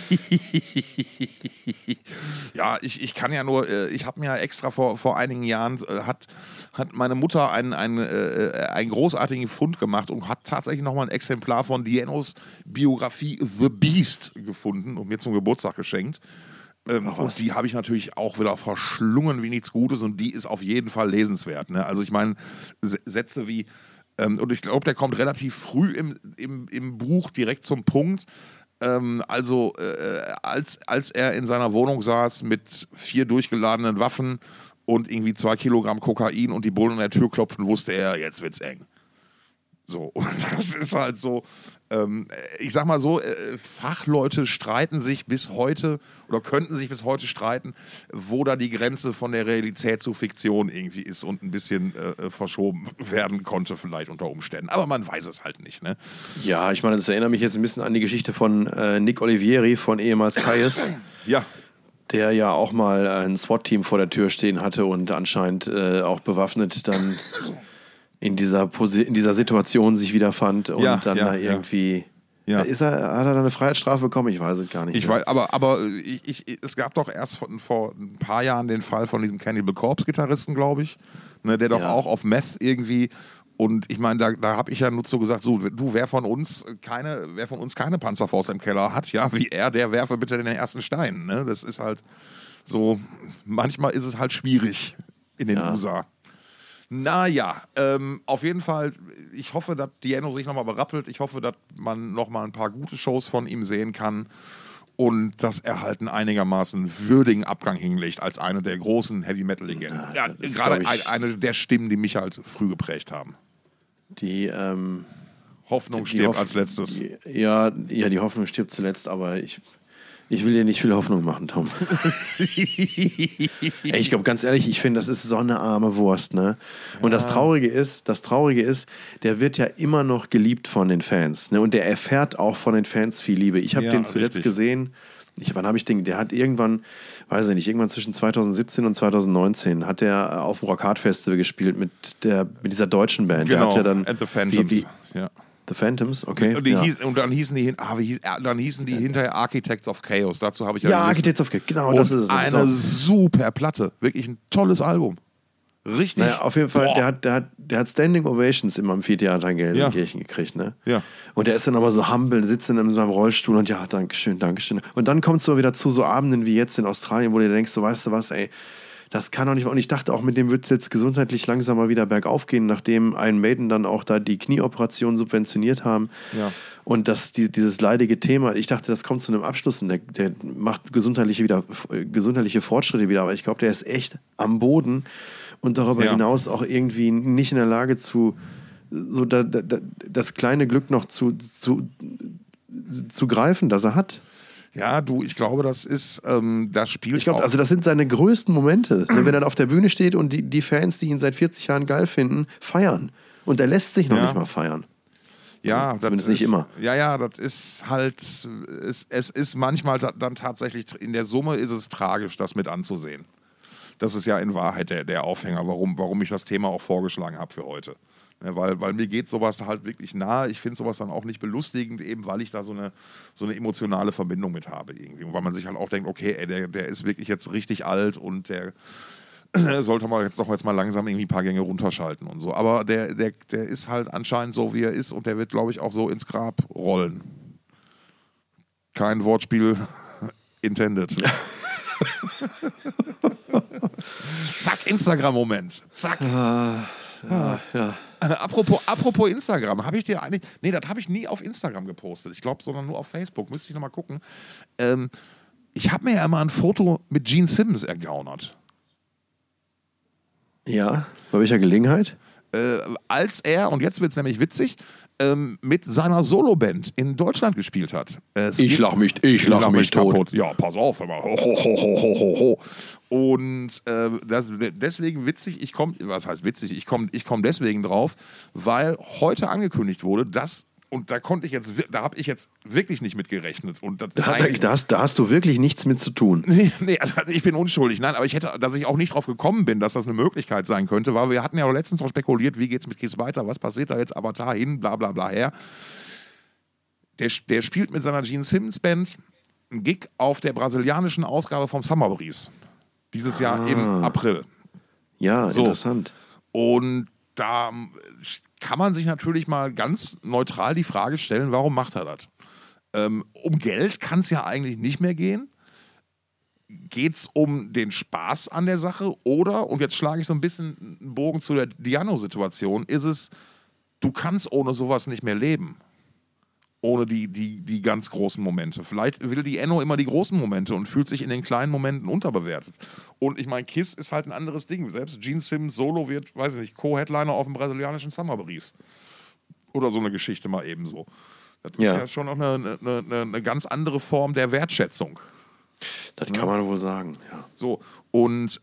Speaker 3: Ja, ich kann ja nur, ich habe mir ja extra vor einigen Jahren, hat meine Mutter einen großartigen Fund gemacht und hat tatsächlich nochmal ein Exemplar von Di'Annos Biografie The Beast gefunden und mir zum Geburtstag geschenkt. Und die habe ich natürlich auch wieder verschlungen wie nichts Gutes und die ist auf jeden Fall lesenswert. Ne? Also ich meine, Sätze wie und ich glaube, der kommt relativ früh im Buch direkt zum Punkt. Als er in seiner Wohnung saß mit 4 durchgeladenen Waffen und irgendwie 2 Kilogramm Kokain und die Bullen an der Tür klopften, wusste er, jetzt wird's eng. So, und das ist halt so, ich sag mal so, Fachleute streiten sich bis heute oder könnten sich bis heute streiten, wo da die Grenze von der Realität zu Fiktion irgendwie ist und ein bisschen verschoben werden konnte vielleicht unter Umständen. Aber man weiß es halt nicht, ne?
Speaker 2: Ja, ich meine, das erinnert mich jetzt ein bisschen an die Geschichte von Nick Olivieri von ehemals Kaius.
Speaker 3: Ja.
Speaker 2: Der ja auch mal ein SWAT-Team vor der Tür stehen hatte und anscheinend auch bewaffnet dann in dieser Situation sich wiederfand und dann da irgendwie
Speaker 3: Ja.
Speaker 2: Hat er dann eine Freiheitsstrafe bekommen? Ich weiß es gar nicht.
Speaker 3: Ich weiß, aber es gab doch erst vor ein paar Jahren den Fall von diesem Cannibal Corpse-Gitarristen, glaube ich, ne, der doch auch auf Meth irgendwie. Und ich meine, da habe ich ja nur so gesagt, so, wer von uns keine Panzerfaust im Keller hat, ja, wie er, der werfe bitte den ersten Stein. Ne? Das ist halt so, manchmal ist es halt schwierig in den USA. Naja, auf jeden Fall, ich hoffe, dass die Enno sich nochmal berappelt. Ich hoffe, dass man nochmal ein paar gute Shows von ihm sehen kann und dass er halt einen einigermaßen würdigen Abgang hinlegt als eine der großen Heavy-Metal-Legenden. Ja, gerade eine der Stimmen, die mich halt früh geprägt haben.
Speaker 2: Die
Speaker 3: Hoffnung stirbt als letztes.
Speaker 2: Ja, die Hoffnung stirbt zuletzt, aber ich will dir nicht viel Hoffnung machen, Tom. Ey, ich glaube, ganz ehrlich, ich finde, das ist so eine arme Wurst, ne? Und das Traurige ist, der wird ja immer noch geliebt von den Fans, ne? Und der erfährt auch von den Fans viel Liebe. Ich habe den zuletzt gesehen, wann habe ich den, der hat irgendwann, weiß ich nicht, irgendwann zwischen 2017 und 2019 hat er auf dem Rock Hard Festival gespielt mit dieser deutschen Band.
Speaker 3: Genau,
Speaker 2: der hat ja dann
Speaker 3: and the Phantoms, ja.
Speaker 2: The Phantoms, okay.
Speaker 3: Und dann hießen die hinterher Architects of Chaos. Dazu habe ich
Speaker 2: ja Architects of Chaos, genau, das ist es.
Speaker 3: Eine super Platte. Wirklich ein tolles Album. Richtig.
Speaker 2: Naja, auf jeden Fall, der hat Standing Ovations im Amphitheater in Gelsenkirchen gekriegt, ne? Ja. Und der ist dann aber so humble, sitzt in so einem Rollstuhl und Dankeschön. Und dann kommt es so wieder zu so Abenden wie jetzt in Australien, wo du denkst, so, weißt du was, ey, das kann doch nicht. Und ich dachte auch, mit dem wird es jetzt gesundheitlich langsam mal wieder bergauf gehen, nachdem Iron Maiden dann auch da die Knieoperation subventioniert haben. Ja. Und dieses leidige Thema, ich dachte, das kommt zu einem Abschluss und der macht gesundheitliche Fortschritte wieder. Aber ich glaube, der ist echt am Boden und darüber hinaus auch irgendwie nicht in der Lage das kleine Glück noch zu greifen, das er hat.
Speaker 3: Ja, ich glaube, das ist, das spielt.
Speaker 2: Ich glaube, also das sind seine größten Momente, wenn er dann auf der Bühne steht und die Fans, die ihn seit 40 Jahren geil finden, feiern. Und er lässt sich noch nicht mal feiern.
Speaker 3: Ja,
Speaker 2: zumindest nicht immer.
Speaker 3: Ja, das ist halt, es ist manchmal dann tatsächlich, in der Summe ist es tragisch, das mit anzusehen. Das ist ja in Wahrheit der Aufhänger, warum ich das Thema auch vorgeschlagen habe für heute. Ja, weil mir geht sowas halt wirklich nahe. Ich finde sowas dann auch nicht belustigend, eben weil ich da so eine emotionale Verbindung mit habe irgendwie. Und weil man sich halt auch denkt, okay, ey, der ist wirklich jetzt richtig alt und der sollte jetzt mal langsam irgendwie ein paar Gänge runterschalten und so. Aber der ist halt anscheinend so, wie er ist und der wird, glaube ich, auch so ins Grab rollen. Kein Wortspiel intended. Zack, Instagram-Moment. Zack.
Speaker 2: Ja.
Speaker 3: Apropos Instagram, habe ich dir eigentlich. Nee, das habe ich nie auf Instagram gepostet. Ich glaube, sondern nur auf Facebook. Müsste ich nochmal gucken. Ich habe mir ja immer ein Foto mit Gene Simmons ergaunert.
Speaker 2: Ja, bei welcher Gelegenheit?
Speaker 3: Als er, und jetzt wird es nämlich witzig, mit seiner Soloband in Deutschland gespielt hat.
Speaker 2: Ich lach mich tot.
Speaker 3: Kaputt. Ja, pass auf, immer. Ho. Und deswegen witzig, ich komme deswegen drauf, weil heute angekündigt wurde, dass, und da habe ich jetzt wirklich nicht mit gerechnet. Und
Speaker 2: da hast du wirklich nichts mit zu tun.
Speaker 3: Nee, ich bin unschuldig. Nein, aber dass ich auch nicht drauf gekommen bin, dass das eine Möglichkeit sein könnte, weil wir hatten ja letztens noch spekuliert, wie geht's mit Kiss weiter, was passiert da jetzt, Avatar hin, bla bla bla her. Der spielt mit seiner Gene Simmons Band einen Gig auf der brasilianischen Ausgabe vom Summer Breeze. Dieses Jahr im April.
Speaker 2: Ja, so. Interessant.
Speaker 3: Und da kann man sich natürlich mal ganz neutral die Frage stellen, warum macht er das? Um Geld kann es ja eigentlich nicht mehr gehen. Geht es um den Spaß an der Sache? Oder, und jetzt schlage ich so ein bisschen einen Bogen zu der Diano-Situation, ist es, du kannst ohne sowas nicht mehr leben. Ohne die ganz großen Momente. Vielleicht will die Enno immer die großen Momente und fühlt sich in den kleinen Momenten unterbewertet. Und ich meine, Kiss ist halt ein anderes Ding. Selbst Gene Simmons Solo wird, weiß ich nicht, Co-Headliner auf dem brasilianischen Summer Breeze. Oder so eine Geschichte mal ebenso. Das ist ja schon noch eine ganz andere Form der Wertschätzung.
Speaker 2: Das kann man wohl sagen, ja.
Speaker 3: So, und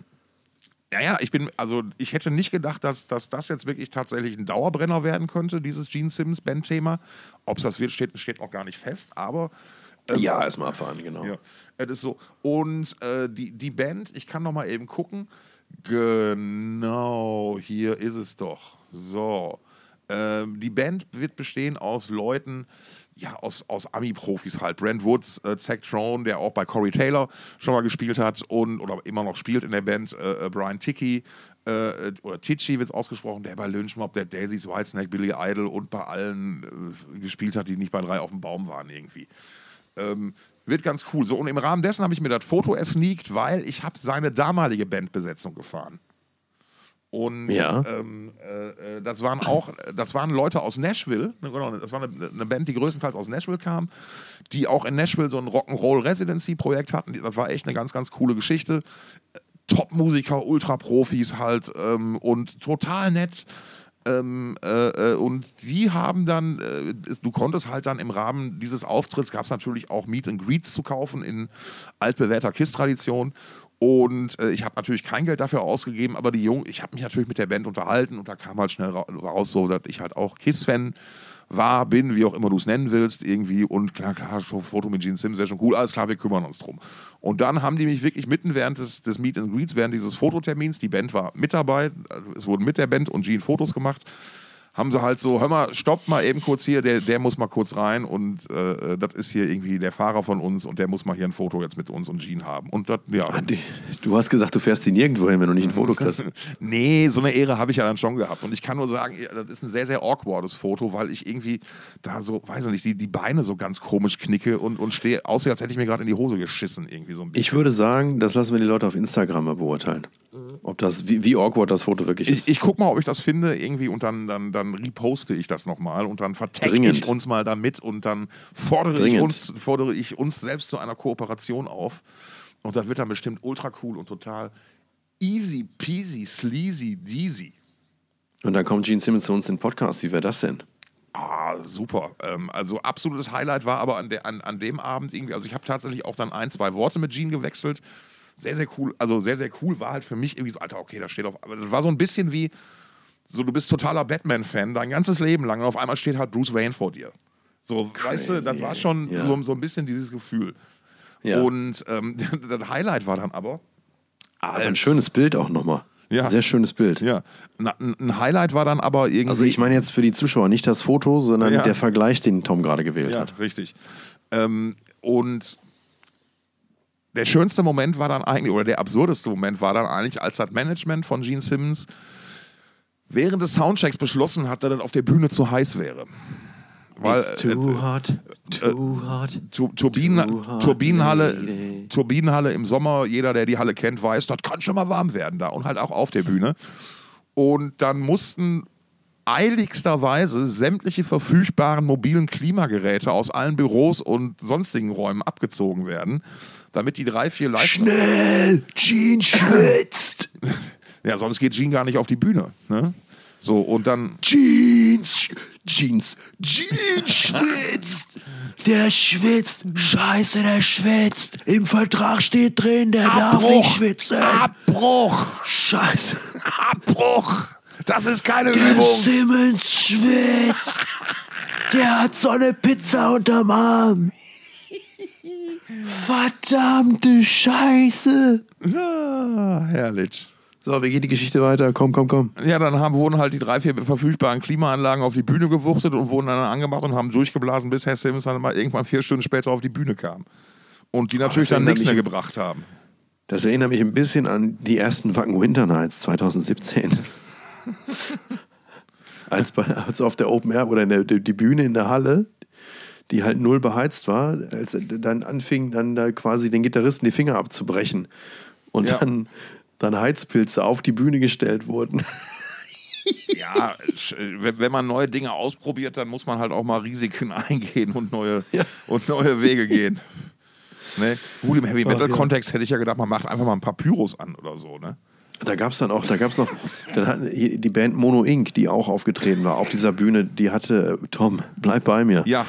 Speaker 3: ich hätte nicht gedacht, dass das jetzt wirklich tatsächlich ein Dauerbrenner werden könnte, dieses Gene Simmons Band-Thema. Ob es das wird, steht noch gar nicht fest, aber
Speaker 2: erstmal erfahren, genau.
Speaker 3: Ja, es ist so. Und die Band, ich kann noch mal eben gucken. Genau, hier ist es doch. So. Die Band wird bestehen aus Leuten, aus Ami-Profis halt. Brent Woods, Zac Trone, der auch bei Corey Taylor schon mal gespielt hat oder immer noch spielt in der Band, Brian Tichy, oder Tichy wird es ausgesprochen, der bei Lynch Mob, der Daisies, Whitesnake, Billy Idol und bei allen gespielt hat, die nicht bei 3 auf dem Baum waren irgendwie. Wird ganz cool. So, und im Rahmen dessen habe ich mir das Foto ersneakt, weil ich habe seine damalige Bandbesetzung gefahren. Und das waren Leute aus Nashville, das war eine Band, die größtenteils aus Nashville kam, die auch in Nashville so ein Rock'n'Roll-Residency-Projekt hatten. Das war echt eine ganz, ganz coole Geschichte. Top-Musiker, Ultra-Profis halt und total nett. Und die haben dann, du konntest halt dann im Rahmen dieses Auftritts, gab es natürlich auch Meet and Greets zu kaufen in altbewährter KISS-Tradition. Und ich habe natürlich kein Geld dafür ausgegeben, aber ich habe mich natürlich mit der Band unterhalten und da kam halt schnell raus, so, dass ich halt auch KISS-Fan bin, wie auch immer du es nennen willst, irgendwie. Und klar, schon Foto mit Gene Simmons wäre schon cool, alles klar, wir kümmern uns drum. Und dann haben die mich wirklich mitten während des Meet and Greets, während dieses Fototermins, die Band war mit dabei, es wurden mit der Band und Gene Fotos gemacht, haben sie halt so, hör mal, stopp mal eben kurz hier, der muss mal kurz rein und das ist hier irgendwie der Fahrer von uns und der muss mal hier ein Foto jetzt mit uns und Gene haben. Und das, ja.
Speaker 2: Du hast gesagt, du fährst die nirgendwo hin, wenn du nicht ein Foto kriegst.
Speaker 3: Nee, so eine Ehre habe ich ja dann schon gehabt. Und ich kann nur sagen, das ist ein sehr, sehr awkwardes Foto, weil ich irgendwie da so, weiß ich nicht, die Beine so ganz komisch knicke und stehe, außer als hätte ich mir gerade in die Hose geschissen, irgendwie so ein bisschen.
Speaker 2: Ich würde sagen, das lassen wir die Leute auf Instagram mal beurteilen. Ob das, wie awkward das Foto wirklich ist.
Speaker 3: Ich gucke mal, ob ich das finde irgendwie und dann reposte ich das nochmal und dann vertagge ich uns mal damit und dann fordere ich uns selbst zu einer Kooperation auf und das wird dann bestimmt ultra cool und total easy peasy, sleazy, deasy.
Speaker 2: Und dann kommt Gene Simmons zu uns in den Podcast. Wie wäre das denn?
Speaker 3: Ah, super. Also absolutes Highlight war aber an dem Abend irgendwie, also ich habe tatsächlich auch dann 1-2 Worte mit Gene gewechselt. Sehr, sehr cool. Also sehr, sehr cool war halt für mich irgendwie so, Alter, okay, da steht auf. Aber das war so ein bisschen wie, so du bist totaler Batman-Fan, dein ganzes Leben lang und auf einmal steht halt Bruce Wayne vor dir. So, weißt du, das war schon so ein bisschen dieses Gefühl. Ja. Und das Highlight war dann aber
Speaker 2: ein schönes Bild auch nochmal.
Speaker 3: Ja.
Speaker 2: Sehr schönes Bild.
Speaker 3: Ja. Ein Highlight war dann aber irgendwie.
Speaker 2: Also ich meine jetzt für die Zuschauer nicht das Foto, sondern der Vergleich, den Tom gerade gewählt hat.
Speaker 3: Richtig. Und der schönste Moment war dann eigentlich, oder der absurdeste Moment war dann eigentlich, als das Management von Gene Simmons während des Soundchecks beschlossen hat, dass das auf der Bühne zu heiß wäre. Weil,
Speaker 2: It's too hot.
Speaker 3: Turbinenhalle im Sommer, jeder, der die Halle kennt, weiß, das kann schon mal warm werden da und halt auch auf der Bühne. Und dann mussten eiligsterweise sämtliche verfügbaren mobilen Klimageräte aus allen Büros und sonstigen Räumen abgezogen werden, damit die 3-4 Live...
Speaker 2: Schnell! Gene schwitzt!
Speaker 3: Ja, sonst geht Gene gar nicht auf die Bühne. Ne? So, und dann...
Speaker 2: Gene schwitzt! Der schwitzt! Scheiße, der schwitzt! Im Vertrag steht drin, der darf nicht schwitzen!
Speaker 3: Abbruch!
Speaker 2: Scheiße!
Speaker 3: Abbruch! Das ist keine
Speaker 2: der
Speaker 3: Übung!
Speaker 2: Simmons schwitzt! Der hat so eine Pizza unterm Arm! Verdammte Scheiße!
Speaker 3: Ja, herrlich.
Speaker 2: So, wie geht die Geschichte weiter? Komm.
Speaker 3: Ja, dann wurden halt die 3-4 verfügbaren Klimaanlagen auf die Bühne gewuchtet und wurden dann angemacht und haben durchgeblasen, bis Herr Simmons dann mal irgendwann 4 Stunden später auf die Bühne kam. Und die natürlich dann nichts mehr gebracht haben.
Speaker 2: Das erinnert mich ein bisschen an die ersten Wacken Winter Nights 2017. als auf der Open Air oder die Bühne in der Halle, die halt null beheizt war, als dann anfing, dann da quasi den Gitarristen die Finger abzubrechen und dann Heizpilze auf die Bühne gestellt wurden.
Speaker 3: Ja, wenn man neue Dinge ausprobiert, dann muss man halt auch mal Risiken eingehen und neue Wege gehen. Ne? Gut, im Heavy-Metal-Kontext hätte ich ja gedacht, man macht einfach mal ein paar Pyros an oder so, ne?
Speaker 2: Dann hatten die Band Mono Inc., die auch aufgetreten war auf dieser Bühne, die hatte, Tom, bleib bei mir.
Speaker 3: Ja.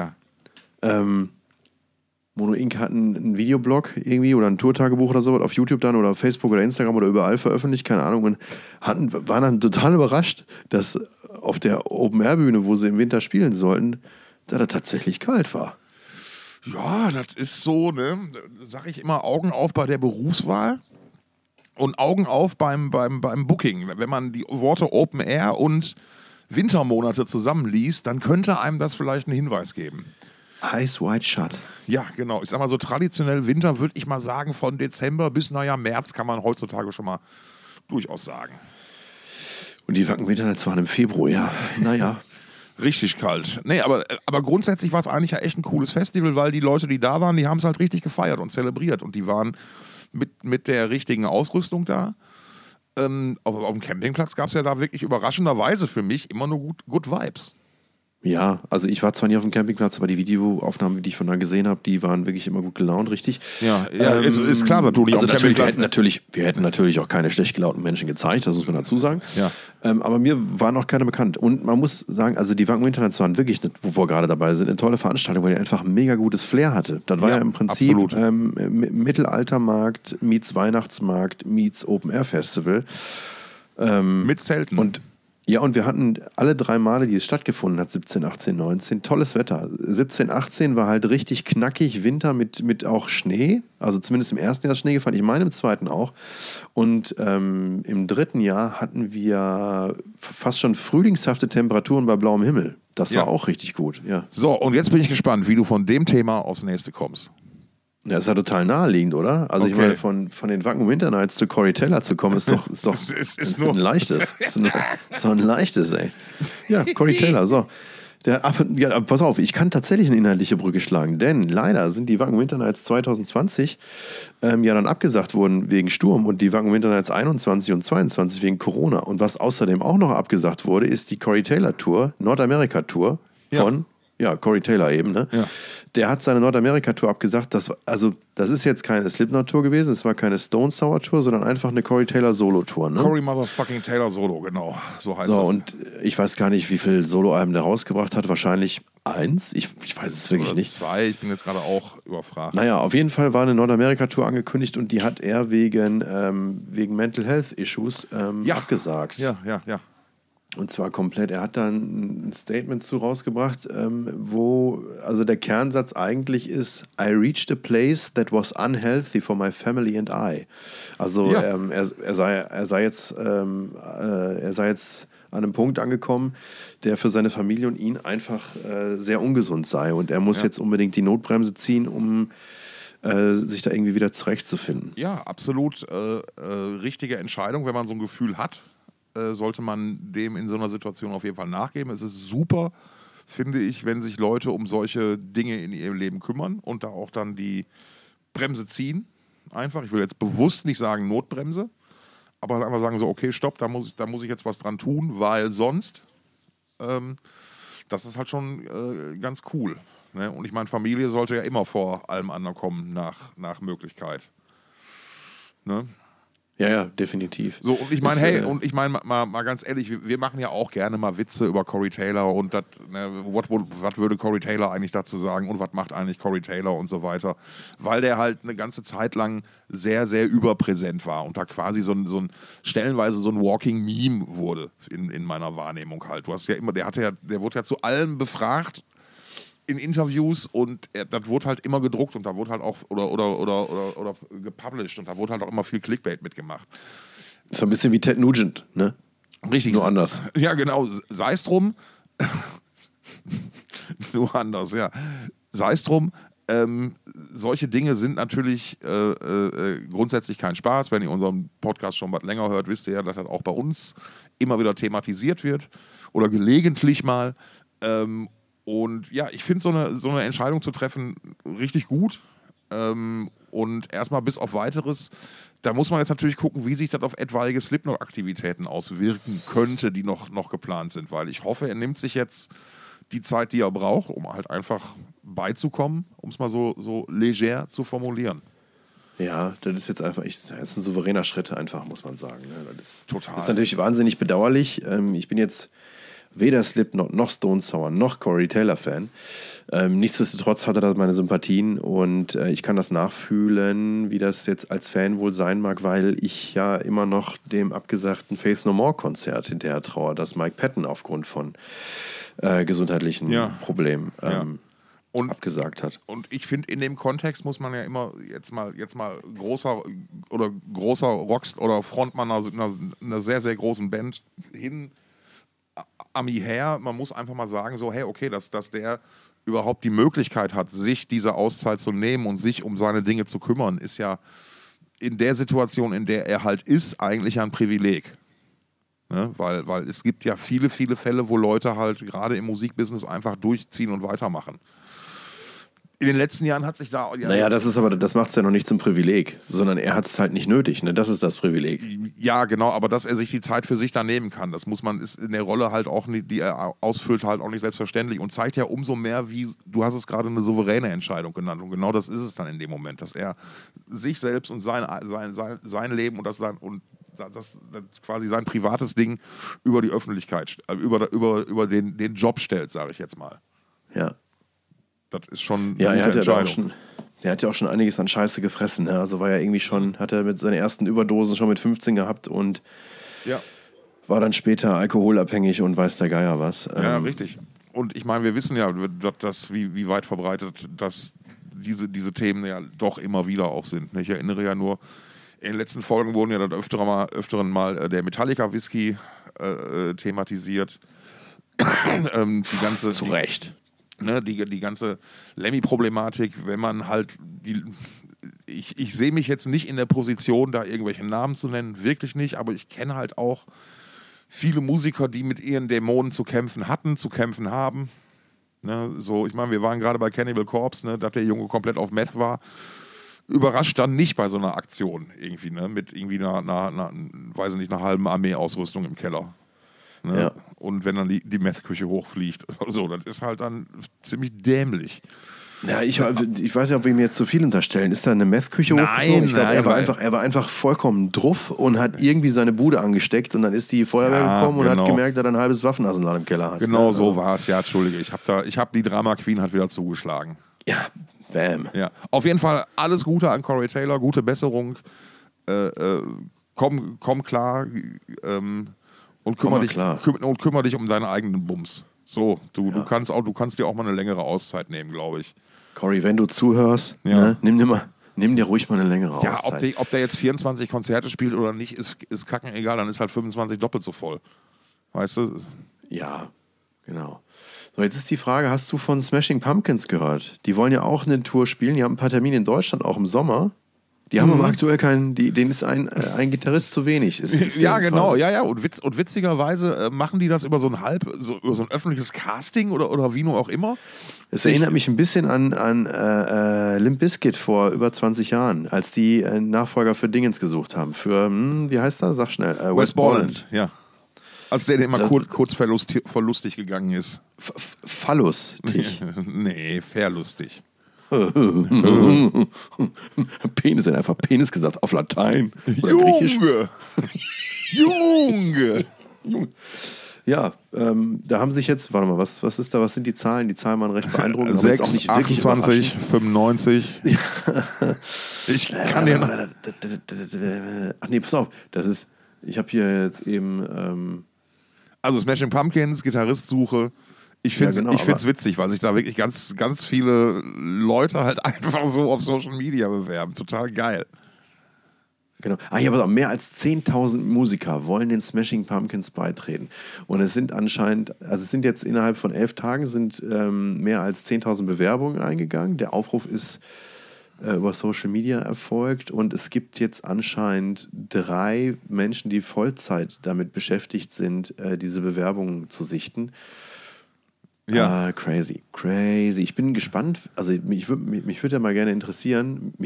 Speaker 2: Mono Inc. hatten einen Videoblog irgendwie oder ein Tourtagebuch oder sowas auf YouTube dann oder Facebook oder Instagram oder überall veröffentlicht, keine Ahnung, und waren dann total überrascht, dass auf der Open-Air-Bühne, wo sie im Winter spielen sollten, da das tatsächlich kalt war.
Speaker 3: Ja, das ist so, ne, sag ich immer, Augen auf bei der Berufswahl. Und Augen auf beim Booking. Wenn man die Worte Open Air und Wintermonate zusammenliest, dann könnte einem das vielleicht einen Hinweis geben.
Speaker 2: Eyes Wide Shut.
Speaker 3: Ja, genau. Ich sag mal so traditionell Winter, würde ich mal sagen, von Dezember bis, März kann man heutzutage schon mal durchaus sagen.
Speaker 2: Und die Wacken Winternights waren im Februar, ja. Naja.
Speaker 3: Richtig kalt. Nee, aber grundsätzlich war es eigentlich ja echt ein cooles Festival, weil die Leute, die da waren, die haben es halt richtig gefeiert und zelebriert. Und die waren mit der richtigen Ausrüstung da. Auf dem Campingplatz gab es ja da wirklich überraschenderweise für mich immer nur good Vibes.
Speaker 2: Ja, also ich war zwar nie auf dem Campingplatz, aber die Videoaufnahmen, die ich von da gesehen habe, die waren wirklich immer gut gelaunt, richtig.
Speaker 3: Ja, ist klar natürlich.
Speaker 2: Also natürlich, wir hätten natürlich auch keine schlecht gelaunten Menschen gezeigt, das muss man dazu sagen.
Speaker 3: Ja.
Speaker 2: Aber mir waren auch keine bekannt. Und man muss sagen, also die Wacken Winternights waren wirklich, wo wir gerade dabei sind, eine tolle Veranstaltung, weil die einfach ein mega gutes Flair hatte. Das war ja im Prinzip Mittelaltermarkt, meets Weihnachtsmarkt, meets Open Air Festival.
Speaker 3: Mit Zelten.
Speaker 2: Und wir hatten alle 3 Male, die es stattgefunden hat, 17, 18, 19, tolles Wetter. 17, 18 war halt richtig knackig Winter mit auch Schnee. Also zumindest im ersten Jahr Schnee gefallen, ich meine im zweiten auch. Und im dritten Jahr hatten wir fast schon frühlingshafte Temperaturen bei blauem Himmel. Das war auch richtig gut, ja.
Speaker 3: So, und jetzt bin ich gespannt, wie du von dem Thema aufs nächste kommst.
Speaker 2: Ja, ist ja total naheliegend, oder? Also ich meine, von den Wacken Winternights zu Corey Taylor zu kommen, ist doch ein leichtes. Ist doch ein leichtes, ey. Ja, Corey Taylor, so. Pass auf, ich kann tatsächlich eine inhaltliche Brücke schlagen, denn leider sind die Wacken Winternights 2020 dann abgesagt worden wegen Sturm und die Wacken Winternights 21 und 22 wegen Corona. Und was außerdem auch noch abgesagt wurde, ist die Corey Taylor Tour, Nordamerika-Tour von Corey Taylor eben, ne? Ja. Der hat seine Nordamerika-Tour abgesagt. Das ist jetzt keine Slipknot-Tour gewesen, es war keine Stone Sour-Tour, sondern einfach eine Corey Taylor Solo-Tour. Ne?
Speaker 3: Corey Motherfucking Taylor Solo, genau. So heißt das.
Speaker 2: Und ich weiß gar nicht, wie viele Solo-Alben der rausgebracht hat. Wahrscheinlich 1. Ich weiß es wirklich nicht.
Speaker 3: 2, ich bin jetzt gerade auch überfragt.
Speaker 2: Naja, auf jeden Fall war eine Nordamerika-Tour angekündigt und die hat er wegen Mental Health Issues abgesagt.
Speaker 3: Ja.
Speaker 2: Und zwar komplett. Er hat dann ein Statement zu rausgebracht, wo also der Kernsatz eigentlich ist: I reached a place that was unhealthy for my family and I. Also er sei jetzt an einem Punkt angekommen, der für seine Familie und ihn einfach sehr ungesund sei. Und er muss jetzt unbedingt die Notbremse ziehen, um sich da irgendwie wieder zurechtzufinden.
Speaker 3: Ja, absolut richtige Entscheidung, wenn man so ein Gefühl hat. Sollte man dem in so einer Situation auf jeden Fall nachgeben. Es ist super, finde ich, wenn sich Leute um solche Dinge in ihrem Leben kümmern und da auch dann die Bremse ziehen. Einfach, ich will jetzt bewusst nicht sagen Notbremse, aber halt einfach sagen so, okay, stopp, da muss ich jetzt was dran tun, weil sonst, das ist halt schon ganz cool. Ne? Und ich meine, Familie sollte ja immer vor allem anderen kommen nach Möglichkeit. Ne?
Speaker 2: Ja, definitiv.
Speaker 3: So, und ich meine, mal ganz ehrlich, wir machen ja auch gerne mal Witze über Corey Taylor und was würde Corey Taylor eigentlich dazu sagen und was macht eigentlich Corey Taylor und so weiter, weil der halt eine ganze Zeit lang sehr, sehr überpräsent war und da quasi stellenweise so ein Walking Meme wurde in meiner Wahrnehmung halt. Du hast ja immer, der wurde ja zu allem befragt in Interviews und das wurde halt immer gedruckt und da wurde halt auch oder gepublished und da wurde halt auch immer viel Clickbait mitgemacht.
Speaker 2: So ein bisschen wie Ted Nugent, ne?
Speaker 3: Richtig.
Speaker 2: Nur anders.
Speaker 3: Ja, genau. Sei es drum. Nur anders, ja. Sei es drum. Solche Dinge sind natürlich grundsätzlich kein Spaß. Wenn ihr unseren Podcast schon was länger hört, wisst ihr ja, dass das auch bei uns immer wieder thematisiert wird oder gelegentlich mal. Und ja, ich finde so eine Entscheidung zu treffen richtig gut. Und erstmal bis auf Weiteres, da muss man jetzt natürlich gucken, wie sich das auf etwaige Slipknot-Aktivitäten auswirken könnte, die noch geplant sind. Weil ich hoffe, er nimmt sich jetzt die Zeit, die er braucht, um halt einfach beizukommen, um es mal so leger zu formulieren.
Speaker 2: Ja, das ist jetzt einfach, das ist ein souveräner Schritt einfach, muss man sagen. Das
Speaker 3: Total.
Speaker 2: ist natürlich wahnsinnig bedauerlich. Ich bin jetzt weder Slipknot noch Stone Sour noch Corey Taylor Fan. Nichtsdestotrotz hat er da meine Sympathien und ich kann das nachfühlen, wie das jetzt als Fan wohl sein mag, weil ich ja immer noch dem abgesagten Faith No More Konzert hinterher traue, das Mike Patton aufgrund von gesundheitlichen Problemen abgesagt hat.
Speaker 3: Und ich finde, in dem Kontext muss man ja immer jetzt mal großer Rockst oder Frontmann einer sehr, sehr großen Band Ami her. Man muss einfach mal sagen, so, hey, okay, dass der überhaupt die Möglichkeit hat, sich diese Auszeit zu nehmen und sich um seine Dinge zu kümmern, ist ja in der Situation, in der er halt ist, eigentlich ein Privileg. Ne? Weil es gibt ja viele, viele Fälle, wo Leute halt gerade im Musikbusiness einfach durchziehen und weitermachen. In den letzten Jahren hat sich da...
Speaker 2: Naja, das macht es ja noch nicht zum Privileg, sondern er hat es halt nicht nötig, ne? Das ist das Privileg.
Speaker 3: Ja, genau, aber dass er sich die Zeit für sich da nehmen kann, das ist in der Rolle halt auch, die er ausfüllt, halt auch nicht selbstverständlich und zeigt ja umso mehr, wie, du hast es gerade eine souveräne Entscheidung genannt und genau das ist es dann in dem Moment, dass er sich selbst und sein Leben und das quasi sein privates Ding über die Öffentlichkeit, über den Job stellt, sage ich jetzt mal.
Speaker 2: Ja.
Speaker 3: Das ist schon
Speaker 2: eine
Speaker 3: gute Entscheidung.
Speaker 2: Der hat ja auch schon einiges an Scheiße gefressen. Ne? Also war ja irgendwie hat er mit seiner ersten Überdosen schon mit 15 gehabt und war dann später alkoholabhängig und weiß der Geier was.
Speaker 3: Ja, richtig. Und ich meine, wir wissen ja, wie weit verbreitet, dass diese Themen ja doch immer wieder auch sind. Ich erinnere ja nur, in den letzten Folgen wurden ja dann öfteren mal der Metallica-Whisky thematisiert. Die ganze...
Speaker 2: Zu Recht.
Speaker 3: Die ganze Lemmy-Problematik, wenn man halt ich sehe mich jetzt nicht in der Position, da irgendwelche Namen zu nennen, wirklich nicht, aber ich kenne halt auch viele Musiker, die mit ihren Dämonen zu kämpfen haben. Ne, so, ich meine, wir waren gerade bei Cannibal Corpse, ne, dass der Junge komplett auf Meth war. Überrascht dann nicht bei so einer Aktion irgendwie, ne, mit irgendwie weiß ich nicht, einer halben Armeeausrüstung im Keller. Ne?
Speaker 2: Ja.
Speaker 3: Und wenn dann die Meth-Küche hochfliegt oder so, das ist halt dann ziemlich dämlich.
Speaker 2: Ja, ich weiß ja, ob wir ihm jetzt zu viel unterstellen. Ist da eine Meth-Küche
Speaker 3: hochgeflogen?
Speaker 2: Ich glaube, er war einfach vollkommen druff und hat irgendwie seine Bude angesteckt und dann ist die Feuerwehr gekommen und hat gemerkt, dass er ein halbes Waffenarsenal im Keller hat.
Speaker 3: Genau, so war es. Ja, Entschuldige. Ich hab die Drama Queen hat wieder zugeschlagen.
Speaker 2: Ja, bam.
Speaker 3: Ja. Auf jeden Fall alles Gute an Corey Taylor, gute Besserung. Komm klar. Und kümmere dich um deine eigenen Bums. So, du kannst dir auch mal eine längere Auszeit nehmen, glaube ich.
Speaker 2: Corey, wenn du zuhörst, ne, nimm dir ruhig mal eine längere Auszeit.
Speaker 3: Ja, ob der jetzt 24 Konzerte spielt oder nicht, ist kacken egal, dann ist halt 25 doppelt so voll. Weißt du?
Speaker 2: Ja, genau. So, jetzt ist die Frage, hast du von Smashing Pumpkins gehört? Die wollen ja auch eine Tour spielen, die haben ein paar Termine in Deutschland, auch im Sommer. Die haben aber aktuell denen ist ein Gitarrist zu wenig.
Speaker 3: Ja, genau, ja. Und witzigerweise machen die das über so ein öffentliches Casting oder wie nur auch immer.
Speaker 2: Es erinnert mich ein bisschen an Limp Bizkit vor über 20 Jahren, als die einen Nachfolger für Dingens gesucht haben. Für, wie heißt er? Sag schnell. West Borland.
Speaker 3: Ja. Als der immer kurz verlustig gegangen ist.
Speaker 2: Verlustig?
Speaker 3: Nee, verlustig.
Speaker 2: Penis, er hat einfach Penis gesagt, auf Latein.
Speaker 3: Junge!
Speaker 2: Ja, da haben sich jetzt, warte mal, was ist da, was sind die Zahlen? Die Zahlen waren recht beeindruckend.
Speaker 3: 6, 28, 95. Ja. Ich kann dir...
Speaker 2: Ach nee, pass auf, ich habe hier jetzt eben...
Speaker 3: Also Smashing Pumpkins, Gitarristsuche. Ich finde es witzig, weil sich da wirklich ganz, ganz viele Leute halt einfach so auf Social Media bewerben. Total geil.
Speaker 2: Genau. Ja, aber mehr als 10.000 Musiker wollen den Smashing Pumpkins beitreten. Und es sind jetzt innerhalb von 11 Tagen mehr als 10.000 Bewerbungen eingegangen. Der Aufruf ist über Social Media erfolgt und es gibt jetzt anscheinend 3 Menschen, die Vollzeit damit beschäftigt sind, diese Bewerbungen zu sichten. Ja. Crazy. Ich bin gespannt. Also mich würde ja mal gerne interessieren,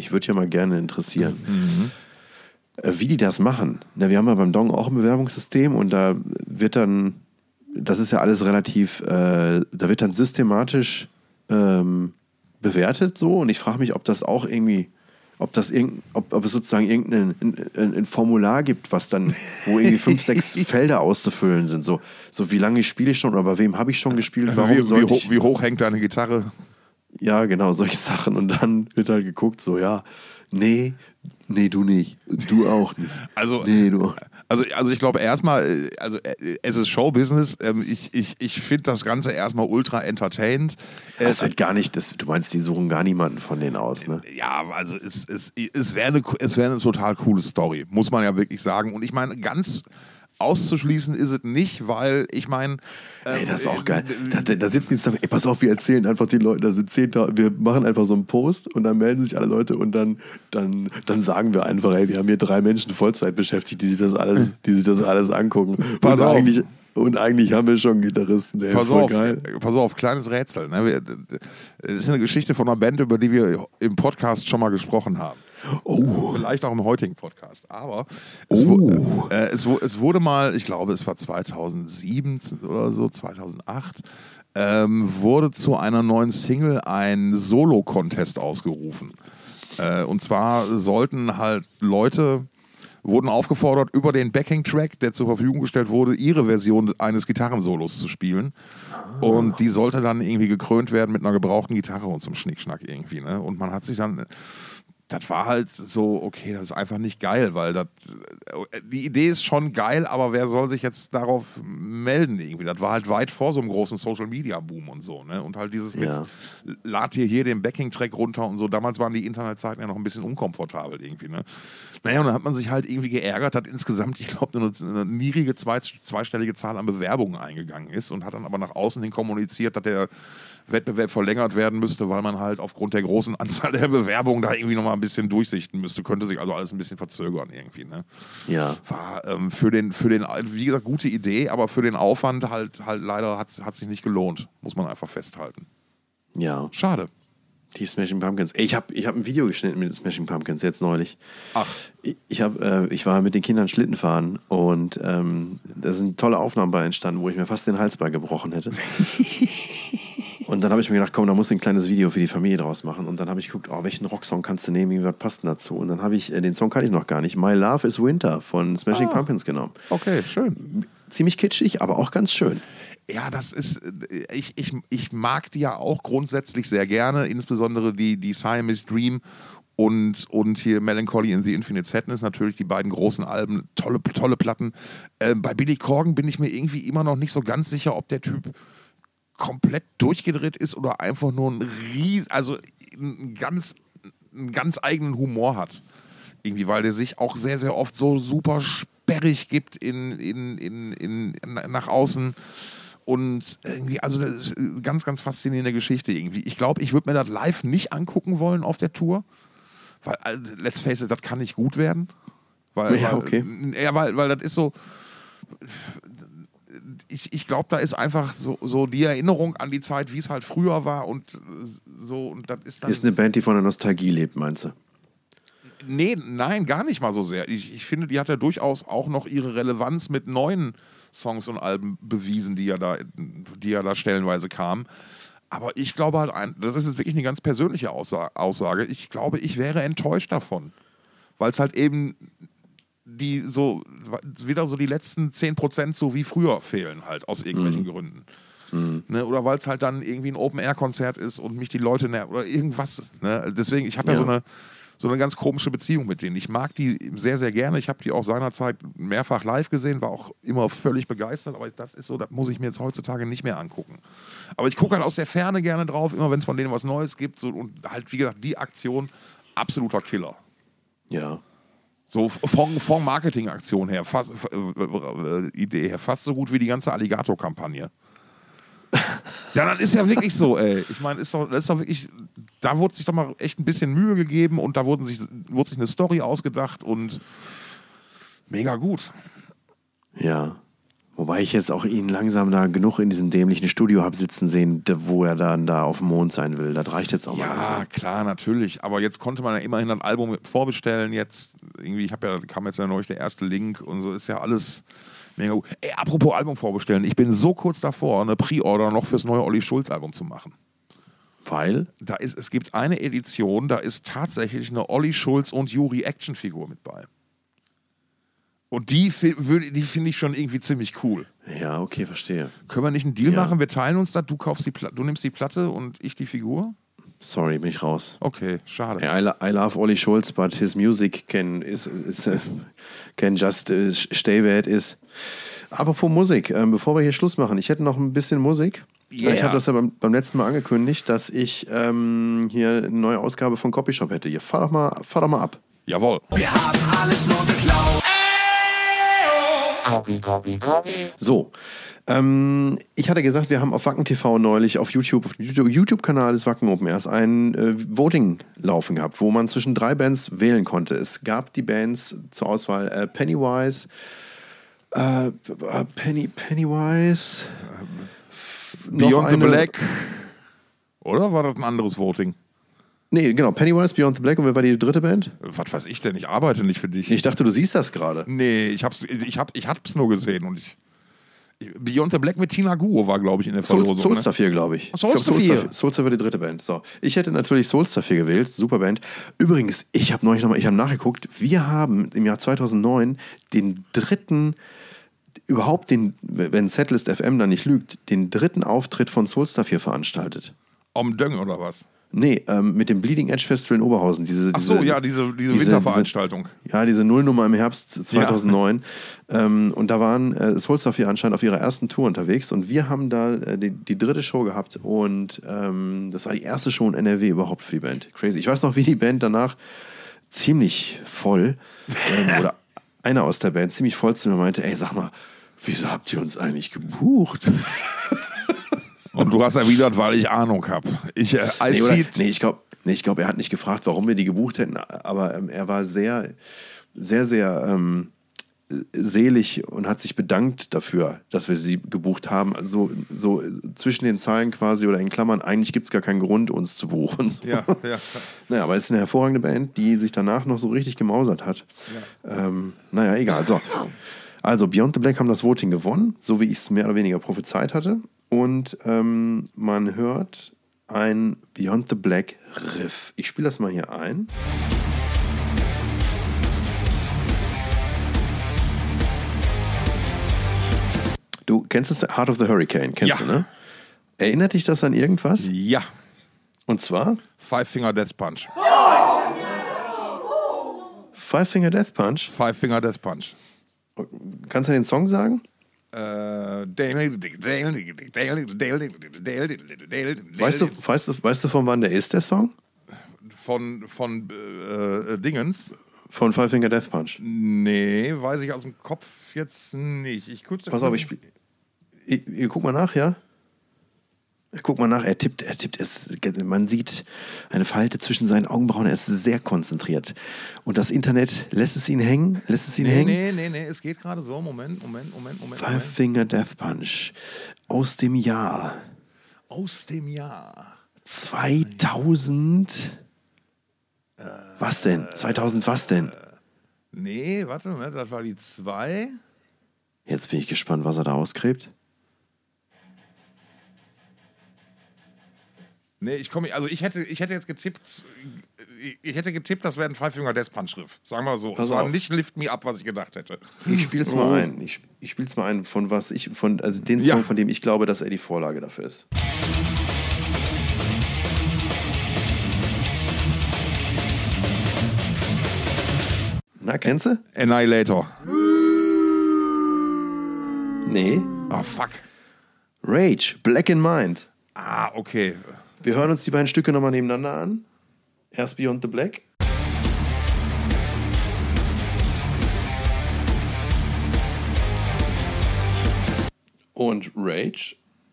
Speaker 2: wie die das machen. Na, wir haben ja beim Dong auch ein Bewerbungssystem und da wird dann, das ist ja alles relativ, da wird dann systematisch bewertet so und ich frage mich, ob das auch irgendwie, ob es sozusagen ein Formular gibt, was dann, wo irgendwie 5, 6 Felder auszufüllen sind. So wie lange spiele ich schon oder bei wem habe ich schon gespielt?
Speaker 3: Wie hoch hängt deine Gitarre?
Speaker 2: Ja, genau, solche Sachen. Und dann wird halt geguckt, so, ja, nee, du nicht. Du auch nicht.
Speaker 3: Also,
Speaker 2: nee, du auch.
Speaker 3: Also ich glaube erstmal, es ist Showbusiness. Ich finde das Ganze erstmal ultra entertainend.
Speaker 2: Es wird gar nicht, du meinst, die suchen gar niemanden von denen aus, ne?
Speaker 3: Ja, also es wäre eine total coole Story, muss man ja wirklich sagen. Und ich meine, ganz auszuschließen ist es nicht, weil ich meine...
Speaker 2: Ey, das ist auch geil. Da sitzen jetzt, ey, pass auf, wir erzählen einfach den Leuten, da sind 10.000, wir machen einfach so einen Post und dann melden sich alle Leute und dann sagen wir einfach, ey, wir haben hier 3 Menschen Vollzeit beschäftigt, die sich das alles angucken.
Speaker 3: Pass auf.
Speaker 2: Eigentlich haben wir schon einen Gitarristen, der ist voll geil.
Speaker 3: Pass auf, kleines Rätsel. Ne? Es ist eine Geschichte von einer Band, über die wir im Podcast schon mal gesprochen haben.
Speaker 2: Oh.
Speaker 3: Vielleicht auch im heutigen Podcast. Aber es wurde mal, ich glaube, es war 2007 oder so, 2008, wurde zu einer neuen Single ein Solo-Contest ausgerufen. Und zwar sollten halt Leute... wurden aufgefordert, über den Backing-Track, der zur Verfügung gestellt wurde, ihre Version eines Gitarrensolos zu spielen. Und die sollte dann irgendwie gekrönt werden mit einer gebrauchten Gitarre und zum Schnickschnack irgendwie. Ne? Und man hat sich dann... Das war halt so, okay, das ist einfach nicht geil, weil die Idee ist schon geil, aber wer soll sich jetzt darauf melden irgendwie? Das war halt weit vor so einem großen Social-Media-Boom und so, ne? Und halt dieses lad hier den Backing-Track runter und so. Damals waren die Internetseiten ja noch ein bisschen unkomfortabel irgendwie, ne? Naja, und dann hat man sich halt irgendwie geärgert, hat insgesamt, ich glaube, eine niedrige zweistellige Zahl an Bewerbungen eingegangen ist und hat dann aber nach außen hin kommuniziert, dass der Wettbewerb verlängert werden müsste, weil man halt aufgrund der großen Anzahl der Bewerbungen da irgendwie nochmal ein bisschen durchsichten müsste. Könnte sich also alles ein bisschen verzögern irgendwie. Ne?
Speaker 2: Ja.
Speaker 3: War für den, wie gesagt, gute Idee, aber für den Aufwand halt leider hat sich nicht gelohnt. Muss man einfach festhalten.
Speaker 2: Ja.
Speaker 3: Schade.
Speaker 2: Die Smashing Pumpkins. Ey, ich hab ein Video geschnitten mit den Smashing Pumpkins jetzt neulich.
Speaker 3: Ach.
Speaker 2: Ich war mit den Kindern Schlitten fahren und da sind tolle Aufnahmen bei entstanden, wo ich mir fast den Hals bei gebrochen hätte. Und dann habe ich mir gedacht, komm, da musst du ein kleines Video für die Familie draus machen. Und dann habe ich geguckt, welchen Rocksong kannst du nehmen, was passt denn dazu? Und dann habe ich, den Song kannte ich noch gar nicht, My Love is Winter von Smashing Pumpkins genommen.
Speaker 3: Okay, schön.
Speaker 2: Ziemlich kitschig, aber auch ganz schön.
Speaker 3: Ja, das ist, ich mag die ja auch grundsätzlich sehr gerne, insbesondere die Siamese Dream und hier Melancholy in the Infinite Sadness, natürlich die beiden großen Alben, tolle Platten. Bei Billy Corgan bin ich mir irgendwie immer noch nicht so ganz sicher, ob der Typ komplett durchgedreht ist oder einfach nur einen ganz eigenen Humor hat. Irgendwie, weil der sich auch sehr, sehr oft so super sperrig gibt nach außen. Und irgendwie, also das ist eine ganz, ganz faszinierende Geschichte irgendwie. Ich glaube, ich würde mir das live nicht angucken wollen auf der Tour. Weil, let's face it, das kann nicht gut werden. Weil das ist so... Ich glaube, da ist einfach so die Erinnerung an die Zeit, wie es halt früher war und so. Und das ist dann.
Speaker 2: Ist eine Band, die von der Nostalgie lebt, meinst du?
Speaker 3: Nein, gar nicht mal so sehr. Ich finde, die hat ja durchaus auch noch ihre Relevanz mit neuen Songs und Alben bewiesen, die ja da stellenweise kamen. Aber ich glaube halt, das ist jetzt wirklich eine ganz persönliche Aussage. Ich glaube, ich wäre enttäuscht davon. Weil es halt eben wieder so die letzten 10% so wie früher fehlen halt, aus irgendwelchen Gründen. Ne? Oder weil es halt dann irgendwie ein Open-Air-Konzert ist und mich die Leute nerven oder irgendwas. Ne? Deswegen, ich habe so eine ganz komische Beziehung mit denen. Ich mag die sehr, sehr gerne. Ich habe die auch seinerzeit mehrfach live gesehen, war auch immer völlig begeistert, aber das ist so, das muss ich mir jetzt heutzutage nicht mehr angucken. Aber ich gucke halt aus der Ferne gerne drauf, immer wenn es von denen was Neues gibt. So, und halt, wie gesagt, die Aktion, absoluter Killer.
Speaker 2: Ja.
Speaker 3: So von Marketingaktion her, Idee her, fast so gut wie die ganze Alligator-Kampagne. Ja, das ist ja wirklich so, ey. Ich meine, das ist doch wirklich, da wurde sich doch mal echt ein bisschen Mühe gegeben und da wurde sich eine Story ausgedacht und mega gut.
Speaker 2: Ja. Wobei ich jetzt auch ihn langsam da genug in diesem dämlichen Studio habe sitzen sehen, wo er dann da auf dem Mond sein will. Das reicht jetzt auch mal.
Speaker 3: Ja, klar, natürlich. Aber jetzt konnte man ja immerhin ein Album vorbestellen. Jetzt irgendwie, kam jetzt ja neulich der erste Link und so, ist ja alles mega gut. Ey, apropos Album vorbestellen. Ich bin so kurz davor, eine Pre-Order noch fürs neue Olli Schulz-Album zu machen.
Speaker 2: Weil?
Speaker 3: Es gibt eine Edition, da ist tatsächlich eine Olli Schulz und Juri Actionfigur mit bei. Und die finde ich schon irgendwie ziemlich cool.
Speaker 2: Ja, okay, verstehe.
Speaker 3: Können wir nicht einen Deal machen? Wir teilen uns das, du nimmst die Platte und ich die Figur?
Speaker 2: Sorry, bin ich raus.
Speaker 3: Okay, schade.
Speaker 2: I love Olli Schulz, but his music can just stay where it is. Apropos Musik, bevor wir hier Schluss machen, ich hätte noch ein bisschen Musik. Yeah. Ich habe das ja beim letzten Mal angekündigt, dass ich hier eine neue Ausgabe von Copyshop hätte. Hier, fahr doch mal ab.
Speaker 3: Jawohl.
Speaker 4: Wir haben alles nur geklaut.
Speaker 2: So, ich hatte gesagt, wir haben auf Wacken TV neulich auf YouTube-Kanal des Wacken Open Airs ein Voting laufen gehabt, wo man zwischen 3 Bands wählen konnte. Es gab die Bands zur Auswahl Pennywise,
Speaker 3: Beyond the Black. Oder war das ein anderes Voting?
Speaker 2: Nee, genau, Pennywise, Beyond the Black. Und wer war die dritte Band?
Speaker 3: Was weiß ich denn? Ich arbeite nicht für dich.
Speaker 2: Ich dachte, du siehst das gerade.
Speaker 3: Nee, ich hab's nur gesehen und Beyond the Black mit Tina Guo war, glaube ich, in der Verlosung.
Speaker 2: Soulstar 4, glaube ich.
Speaker 3: Soulstar 4.
Speaker 2: Soulstar war die dritte Band. So. Ich hätte natürlich Soulstar 4 gewählt. Super Band. Übrigens, ich habe nachgeguckt. Wir haben im Jahr 2009 den dritten, wenn Setlist FM dann nicht lügt, den dritten Auftritt von Soulstar 4 veranstaltet.
Speaker 3: Am Döng oder was?
Speaker 2: Nee, mit dem Bleeding Edge Festival in Oberhausen. Diese
Speaker 3: Winterveranstaltung.
Speaker 2: Diese Nullnummer im Herbst 2009. Ja. Und da waren Soulstar 4 anscheinend auf ihrer ersten Tour unterwegs. Und wir haben da die dritte Show gehabt. Und das war die erste Show in NRW überhaupt für die Band. Crazy. Ich weiß noch, wie die Band danach ziemlich voll, oder einer aus der Band ziemlich voll zu mir meinte, ey, sag mal, wieso habt ihr uns eigentlich gebucht?
Speaker 3: Und du hast erwidert, weil ich Ahnung habe. Ich
Speaker 2: glaube, er hat nicht gefragt, warum wir die gebucht hätten, aber er war sehr, sehr, sehr selig und hat sich bedankt dafür, dass wir sie gebucht haben. Also so zwischen den Zeilen quasi oder in Klammern, eigentlich gibt es gar keinen Grund, uns zu buchen. So.
Speaker 3: Ja.
Speaker 2: Naja, aber es ist eine hervorragende Band, die sich danach noch so richtig gemausert hat. Ja. Egal. So. Also Beyond the Black haben das Voting gewonnen, so wie ich es mehr oder weniger prophezeit hatte. Und man hört ein Beyond the Black Riff. Ich spiele das mal hier ein. Du kennst das Heart of the Hurricane, kennst du, ne? Erinnert dich das an irgendwas?
Speaker 3: Ja.
Speaker 2: Und zwar?
Speaker 3: Five Finger Death Punch.
Speaker 2: Five Finger Death Punch?
Speaker 3: Five Finger Death Punch.
Speaker 2: Kannst du den Song sagen? Weißt du von wann der ist, der Song?
Speaker 3: Von Dingens.
Speaker 2: Von Five Finger Death Punch?
Speaker 3: Nee, weiß ich aus dem Kopf jetzt nicht.
Speaker 2: Pass auf, ich guck mal nach, ja? Guck mal nach, er tippt es. Man sieht eine Falte zwischen seinen Augenbrauen, er ist sehr konzentriert. Und das Internet lässt es ihn hängen?
Speaker 3: Nee, es geht gerade so. Moment.
Speaker 2: Five Finger Death Punch. Aus dem Jahr 2000. Was denn? 2000 was denn?
Speaker 3: Nee, warte mal, das war die 2.
Speaker 2: Jetzt bin ich gespannt, was er da ausgräbt.
Speaker 3: Nee, ich hätte jetzt getippt, das wäre ein Five Finger Death Punch Riff. Sagen wir so. Es war nicht Lift Me Up, was ich gedacht hätte.
Speaker 2: Ich spiel's mal ein. Ich spiel's mal ein, also den Song, von dem ich glaube, dass er die Vorlage dafür ist. Na, kennst du?
Speaker 3: Annihilator.
Speaker 2: Nee.
Speaker 3: Ah, fuck.
Speaker 2: Rage, Black in Mind.
Speaker 3: Ah, okay.
Speaker 2: Wir hören uns die beiden Stücke nochmal nebeneinander an. Erst Beyond the Black. Und Rage.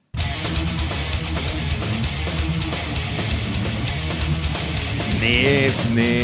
Speaker 3: Nee.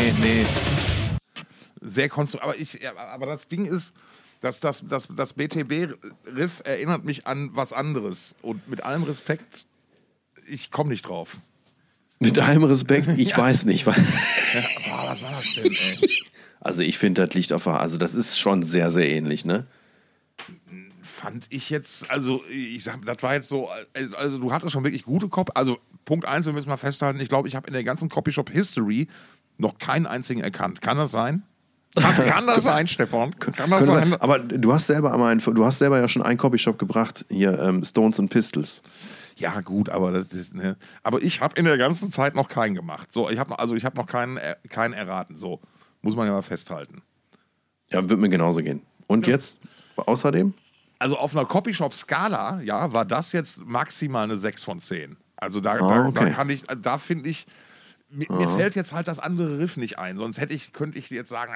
Speaker 3: Sehr konstruktiv. Aber das Ding ist, dass das BTB-Riff erinnert mich an was anderes. Und mit allem Respekt, ich komme nicht drauf.
Speaker 2: Mit allem Respekt, ich weiß nicht.
Speaker 3: Was war das denn, ey?
Speaker 2: Also ich finde, das liegt also das ist schon sehr, sehr ähnlich, ne?
Speaker 3: Fand ich jetzt, also ich sag, das war jetzt so, also du hattest schon wirklich gute Copy, also Punkt 1, wir müssen mal festhalten, ich glaube, ich habe in der ganzen Copyshop-History noch keinen einzigen erkannt. Kann das sein? Kann das sein, Stefan? Kann das sein?
Speaker 2: Aber du hast selber ja schon einen Copyshop gebracht, hier Stones und Pistols.
Speaker 3: Ja gut, aber das ist, ne? Aber ich habe in der ganzen Zeit noch keinen gemacht. So, ich habe noch keinen erraten. So, muss man ja mal festhalten.
Speaker 2: Ja, wird mir genauso gehen. Und jetzt? Außerdem?
Speaker 3: Also auf einer Copyshop-Skala, ja, war das jetzt maximal eine 6 von 10. Also da finde ich, Mir fällt jetzt halt das andere Riff nicht ein, sonst könnte ich jetzt sagen,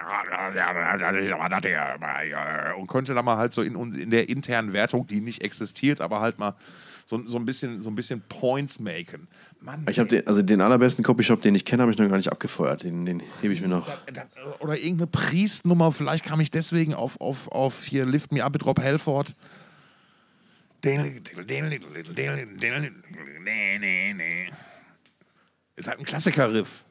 Speaker 3: und könnte da mal halt so in der internen Wertung, die nicht existiert, aber halt mal so ein bisschen Points machen. Mann,
Speaker 2: Ich habe den allerbesten Copyshop, den ich kenne, habe ich noch gar nicht abgefeuert. Den hebe ich mir noch.
Speaker 3: Oder irgendeine Priestnummer, vielleicht kam ich deswegen auf hier Lift Me Up mit Rob Halford. Ist halt ein Klassiker-Riff.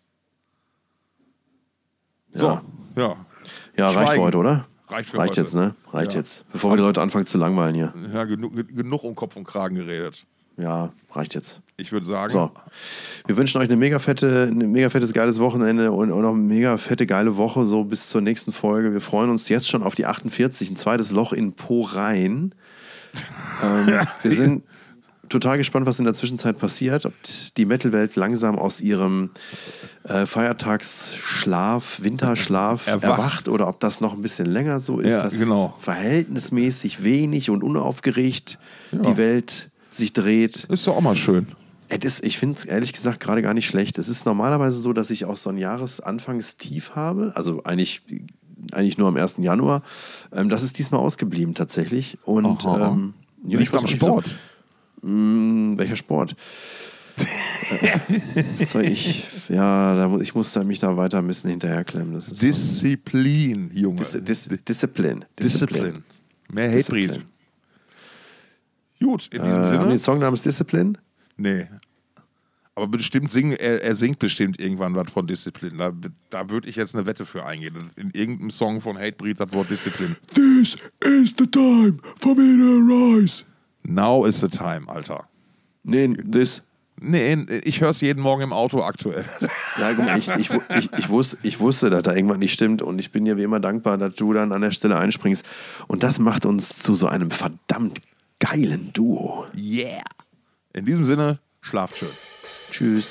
Speaker 3: So, ja.
Speaker 2: Ja, reicht für heute, oder?
Speaker 3: Reicht für heute.
Speaker 2: Jetzt, ne? Reicht jetzt. Bevor wir die Leute anfangen zu langweilen hier.
Speaker 3: Ja, genug um Kopf und Kragen geredet.
Speaker 2: Ja, reicht jetzt.
Speaker 3: Ich würde sagen.
Speaker 2: So. Wir wünschen euch ein mega fettes, geiles Wochenende und noch eine mega fette, geile Woche, so bis zur nächsten Folge. Wir freuen uns jetzt schon auf die 48, ein zweites Loch in Po rein. Wir sind total gespannt, was in der Zwischenzeit passiert, ob die Metal-Welt langsam aus ihrem Feiertagsschlaf, Winterschlaf erwacht oder ob das noch ein bisschen länger so ist, dass verhältnismäßig wenig und unaufgeregt die Welt sich dreht.
Speaker 3: Ist doch auch mal schön.
Speaker 2: Ich finde es ehrlich gesagt gerade gar nicht schlecht. Es ist normalerweise so, dass ich auch so ein Jahresanfangstief habe, also eigentlich nur am 1. Januar. Das ist diesmal ausgeblieben tatsächlich. Und
Speaker 3: liegt am Sport.
Speaker 2: Welcher Sport? Ich muss mich da weiter ein bisschen hinterherklemmen. Das ist
Speaker 3: Disziplin, Junge.
Speaker 2: Disziplin.
Speaker 3: Mehr Hatebreed. Gut, in diesem Sinne.
Speaker 2: Haben die Song namens Disziplin?
Speaker 3: Nee. Aber bestimmt er singt bestimmt irgendwann was von Disziplin. Da würde ich jetzt eine Wette für eingehen. In irgendeinem Song von Hatebreed das Wort Disziplin.
Speaker 2: This is the time for me to rise.
Speaker 3: Now is the time, Alter.
Speaker 2: Nee,
Speaker 3: ich höre es jeden Morgen im Auto aktuell.
Speaker 2: Ja, guck mal, ich wusste, dass da irgendwas nicht stimmt und ich bin dir wie immer dankbar, dass du dann an der Stelle einspringst. Und das macht uns zu so einem verdammt geilen Duo.
Speaker 3: Yeah. In diesem Sinne, schlaft schön.
Speaker 2: Tschüss.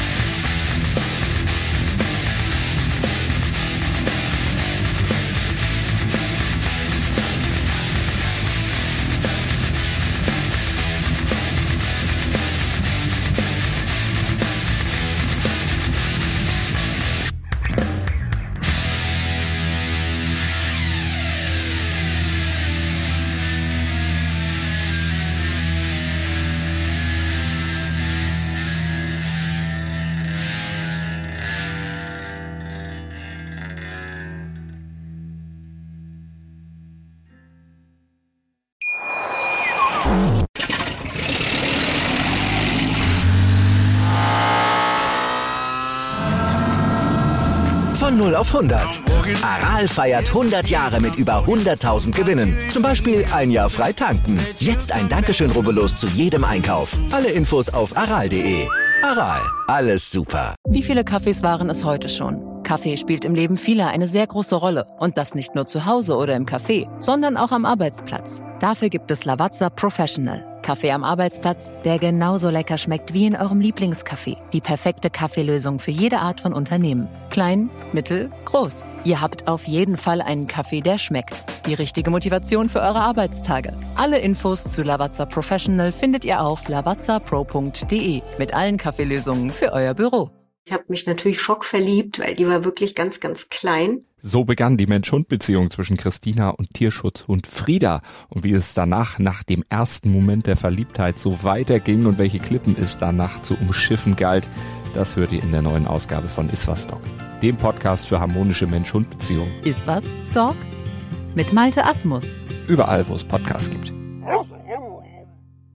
Speaker 1: Von 0 auf 100. Aral feiert 100 Jahre mit über 100.000 Gewinnen. Zum Beispiel ein Jahr frei tanken. Jetzt ein Dankeschön, rubbellos zu jedem Einkauf. Alle Infos auf aral.de. Aral, alles super.
Speaker 4: Wie viele Kaffees waren es heute schon? Kaffee spielt im Leben vieler eine sehr große Rolle. Und das nicht nur zu Hause oder im Café, sondern auch am Arbeitsplatz. Dafür gibt es Lavazza Professional. Kaffee am Arbeitsplatz, der genauso lecker schmeckt wie in eurem Lieblingscafé. Die perfekte Kaffeelösung für jede Art von Unternehmen. Klein, mittel, groß. Ihr habt auf jeden Fall einen Kaffee, der schmeckt. Die richtige Motivation für eure Arbeitstage. Alle Infos zu Lavazza Professional findet ihr auf lavazzapro.de mit allen Kaffeelösungen für euer Büro.
Speaker 5: Ich habe mich natürlich schockverliebt, weil die war wirklich ganz, ganz klein.
Speaker 6: So begann die Mensch-Hund-Beziehung zwischen Christina und Tierschutzhund Frieda. Und wie es danach, nach dem ersten Moment der Verliebtheit, so weiterging und welche Klippen es danach zu umschiffen galt, das hört ihr in der neuen Ausgabe von Iswas Dog, dem Podcast für harmonische Mensch-Hund-Beziehungen.
Speaker 4: Iswas Dog? Mit Malte Asmus.
Speaker 6: Überall, wo es Podcasts gibt.